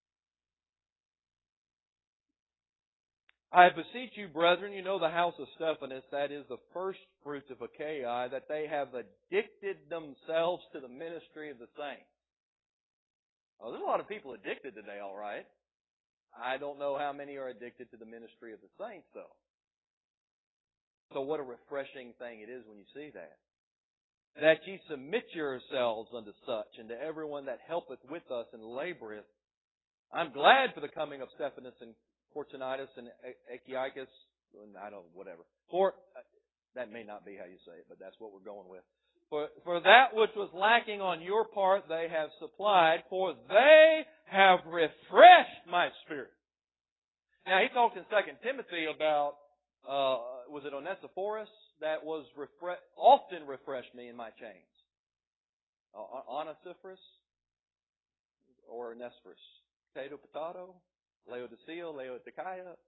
I beseech you, brethren, you know the house of Stephanas, that is the first fruits of Achaia, that they have addicted themselves to the ministry of the saints. Oh, there's a lot of people addicted today, all right. I don't know how many are addicted to the ministry of the saints, though. So what a refreshing thing it is when you see that. That ye submit yourselves unto such, and to everyone that helpeth with us and laboreth. I'm glad for the coming of Stephanas and Fortunatus and Achaicus, whatever. That may not be how you say it, but that's what we're going with. For that which was lacking on your part they have supplied, for they have refreshed my spirit. Now he talked in 2 Timothy about, was it Onesiphorus that was often refreshed me in my chains? Onesiphorus or Onesiphorus? Potato, Laodicea, Laodicea.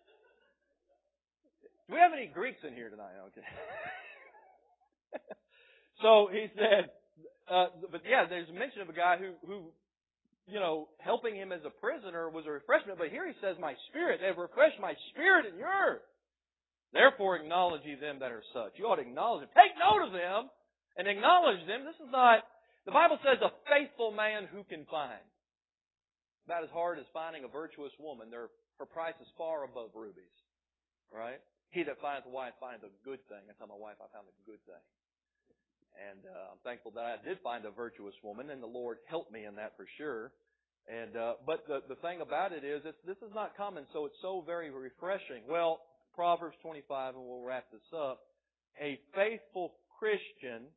Do we have any Greeks in here tonight? Okay. So he said, but yeah, there's a mention of a guy who helping him as a prisoner was a refreshment. But here he says, my spirit, they've refreshed my spirit and yours. Therefore acknowledge ye them that are such. You ought to acknowledge them. Take note of them and acknowledge them. This is not, the Bible says a faithful man who can find. About as hard as finding a virtuous woman. Her price is far above rubies. Right? He that findeth a wife findeth a good thing. I tell my wife I found a good thing. And I'm thankful that I did find a virtuous woman, and the Lord helped me in that for sure. And but the thing about it is, this is not common, so it's so very refreshing. Well, Proverbs 25, and we'll wrap this up. A faithful Christian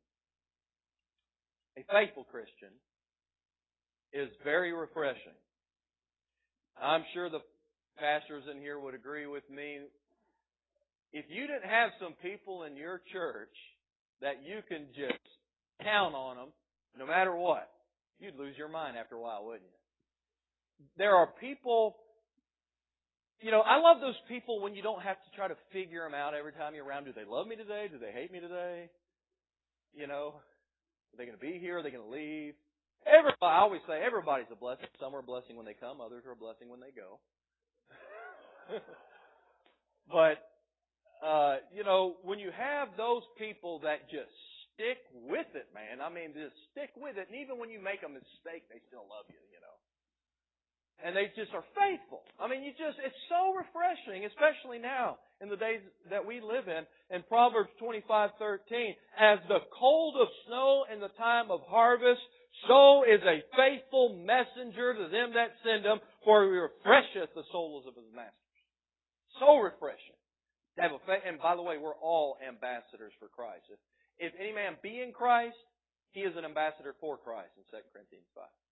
is very refreshing. I'm sure the pastors in here would agree with me. If you didn't have some people in your church that you can just count on them, no matter what, you'd lose your mind after a while, wouldn't you? There are people, I love those people when you don't have to try to figure them out every time you're around. Do they love me today? Do they hate me today? Are they going to be here? Are they going to leave? I always say everybody's a blessing. Some are a blessing when they come. Others are a blessing when they go. But, when you have those people that just stick with it, man. Just stick with it. And even when you make a mistake, they still love you, And they just are faithful. It's so refreshing, especially now in the days that we live in. In Proverbs 25:13, as the cold of snow in the time of harvest, so is a faithful messenger to them that send him, for he refresheth the souls of his masters. So refreshing. And by the way, we're all ambassadors for Christ. If any man be in Christ, he is an ambassador for Christ in 2 Corinthians 5.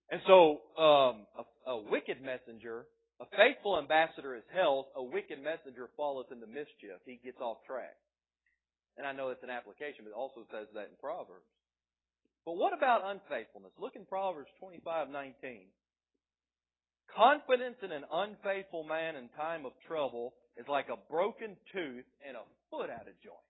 And so, a wicked messenger, a faithful ambassador is health, a wicked messenger falleth into mischief. He gets off track. And I know it's an application, but it also says that in Proverbs. But what about unfaithfulness? Look in Proverbs 25:19. Confidence in an unfaithful man in time of trouble is like a broken tooth and a foot out of joint.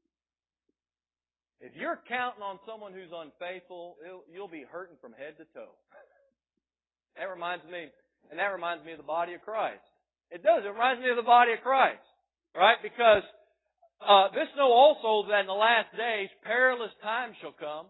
If you're counting on someone who's unfaithful, you'll be hurting from head to toe. That reminds me of the body of Christ. It does. It reminds me of the body of Christ. Right? Because this know also that in the last days perilous times shall come.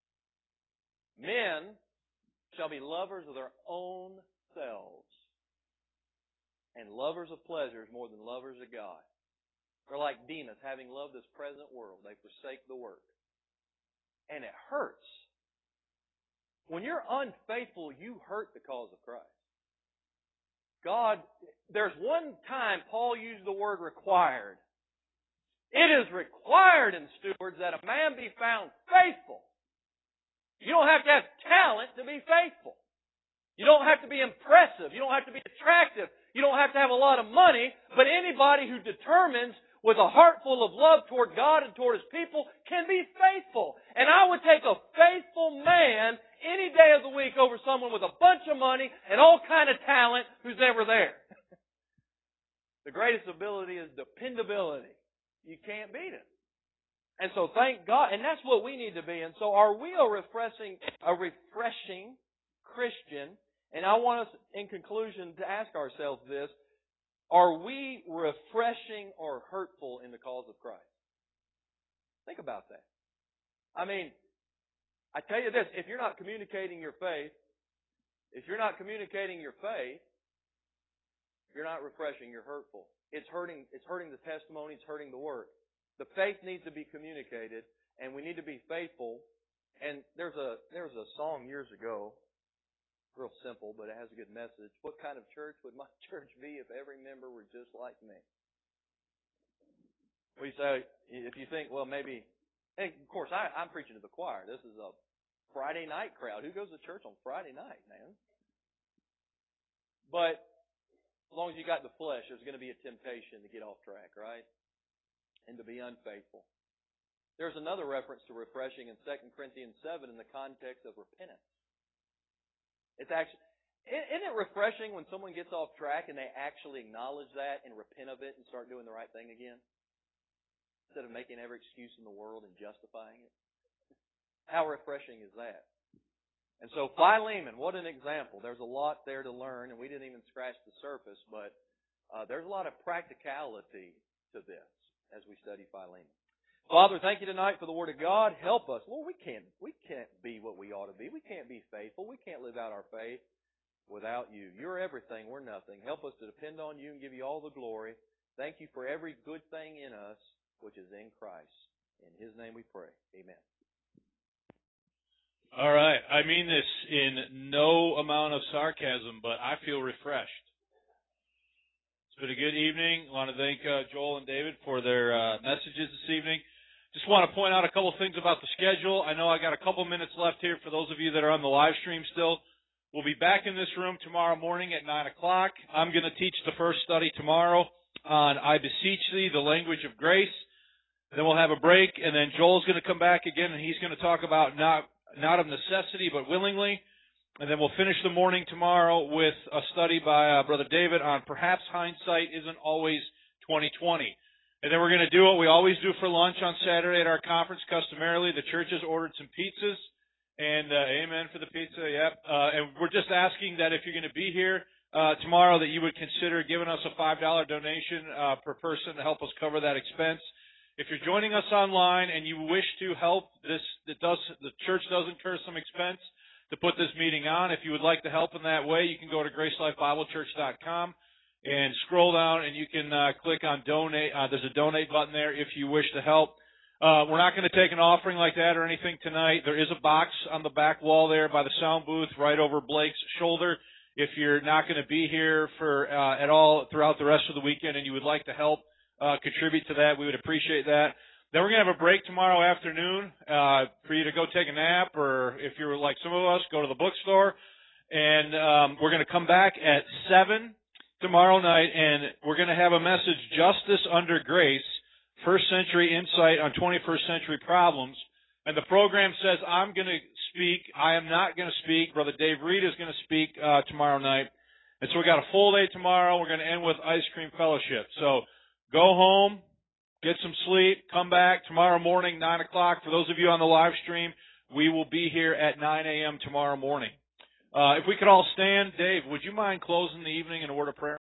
Men shall be lovers of their own selves and lovers of pleasures more than lovers of God. They're like Demas, having loved this present world. They forsake the work. And it hurts. When you're unfaithful, you hurt the cause of Christ. God, there's one time Paul used the word required. It is required in stewards that a man be found faithful. You don't have to have talent to be faithful. You don't have to be impressive. You don't have to be attractive. You don't have to have a lot of money. But anybody who determines with a heart full of love toward God and toward His people can be faithful. And I would take a faithful man any day of the week over someone with a bunch of money and all kind of talent who's never there. The greatest ability is dependability. You can't beat it. And so thank God, and that's what we need to be. And so are we a refreshing Christian? And I want us, in conclusion, to ask ourselves this. Are we refreshing or hurtful in the cause of Christ? Think about that. I mean, I tell you this, if you're not communicating your faith, you're not refreshing, you're hurtful. It's hurting the testimony, it's hurting the work. The faith needs to be communicated, and we need to be faithful. And there's a song years ago, real simple, but it has a good message. What kind of church would my church be if every member were just like me? We say, if you think, well, maybe, and of course, I'm preaching to the choir. This is a Friday night crowd. Who goes to church on Friday night, man? But as long as you got the flesh, there's going to be a temptation to get off track, right? And to be unfaithful. There's another reference to refreshing in 2 Corinthians 7 in the context of repentance. It's actually, isn't it refreshing when someone gets off track and they actually acknowledge that and repent of it and start doing the right thing again? Instead of making every excuse in the world and justifying it. How refreshing is that? And so Philemon, what an example. There's a lot there to learn, and we didn't even scratch the surface, but there's a lot of practicality to this as we study Philemon. Father, thank you tonight for the Word of God. Help us. Lord, we can't be what we ought to be. We can't be faithful. We can't live out our faith without you. You're everything. We're nothing. Help us to depend on you and give you all the glory. Thank you for every good thing in us, which is in Christ. In His name we pray. Amen. All right. I mean this in no amount of sarcasm, but I feel refreshed. It's been a good evening. I want to thank Joel and David for their messages this evening. Just want to point out a couple of things about the schedule. I know I got a couple minutes left here for those of you that are on the live stream still. We'll be back in this room tomorrow morning at 9 o'clock. I'm going to teach the first study tomorrow on I Beseech Thee, the language of grace. Then we'll have a break, and then Joel's going to come back again, and he's going to talk about not of necessity, but willingly. And then we'll finish the morning tomorrow with a study by Brother David on perhaps hindsight isn't always 20/20. And then we're going to do what we always do for lunch on Saturday at our conference. Customarily, the church has ordered some pizzas. And amen for the pizza, yep. And we're just asking that if you're going to be here tomorrow, that you would consider giving us a $5 donation per person to help us cover that expense. If you're joining us online and you wish to help, the church does incur some expense to put this meeting on. If you would like to help in that way, you can go to GraceLifeBibleChurch.com and scroll down, and you can click on donate. There's a donate button there if you wish to help. We're not going to take an offering like that or anything tonight. There is a box on the back wall there by the sound booth right over Blake's shoulder. If you're not going to be here for at all throughout the rest of the weekend and you would like to help contribute to that, we would appreciate that. Then we're going to have a break tomorrow afternoon for you to go take a nap, or if you're like some of us, go to the bookstore. And we're going to come back at 7 tomorrow night, and we're going to have a message, Justice Under Grace, First Century Insight on 21st Century Problems. And the program says I'm going to speak. I am not going to speak. Brother Dave Reed is going to speak tomorrow night. And so we got a full day tomorrow. We're going to end with Ice Cream Fellowship. So go home, get some sleep, come back tomorrow morning, 9 o'clock. For those of you on the live stream, we will be here at 9 a.m. tomorrow morning. If we could all stand, Dave, would you mind closing the evening in a word of prayer?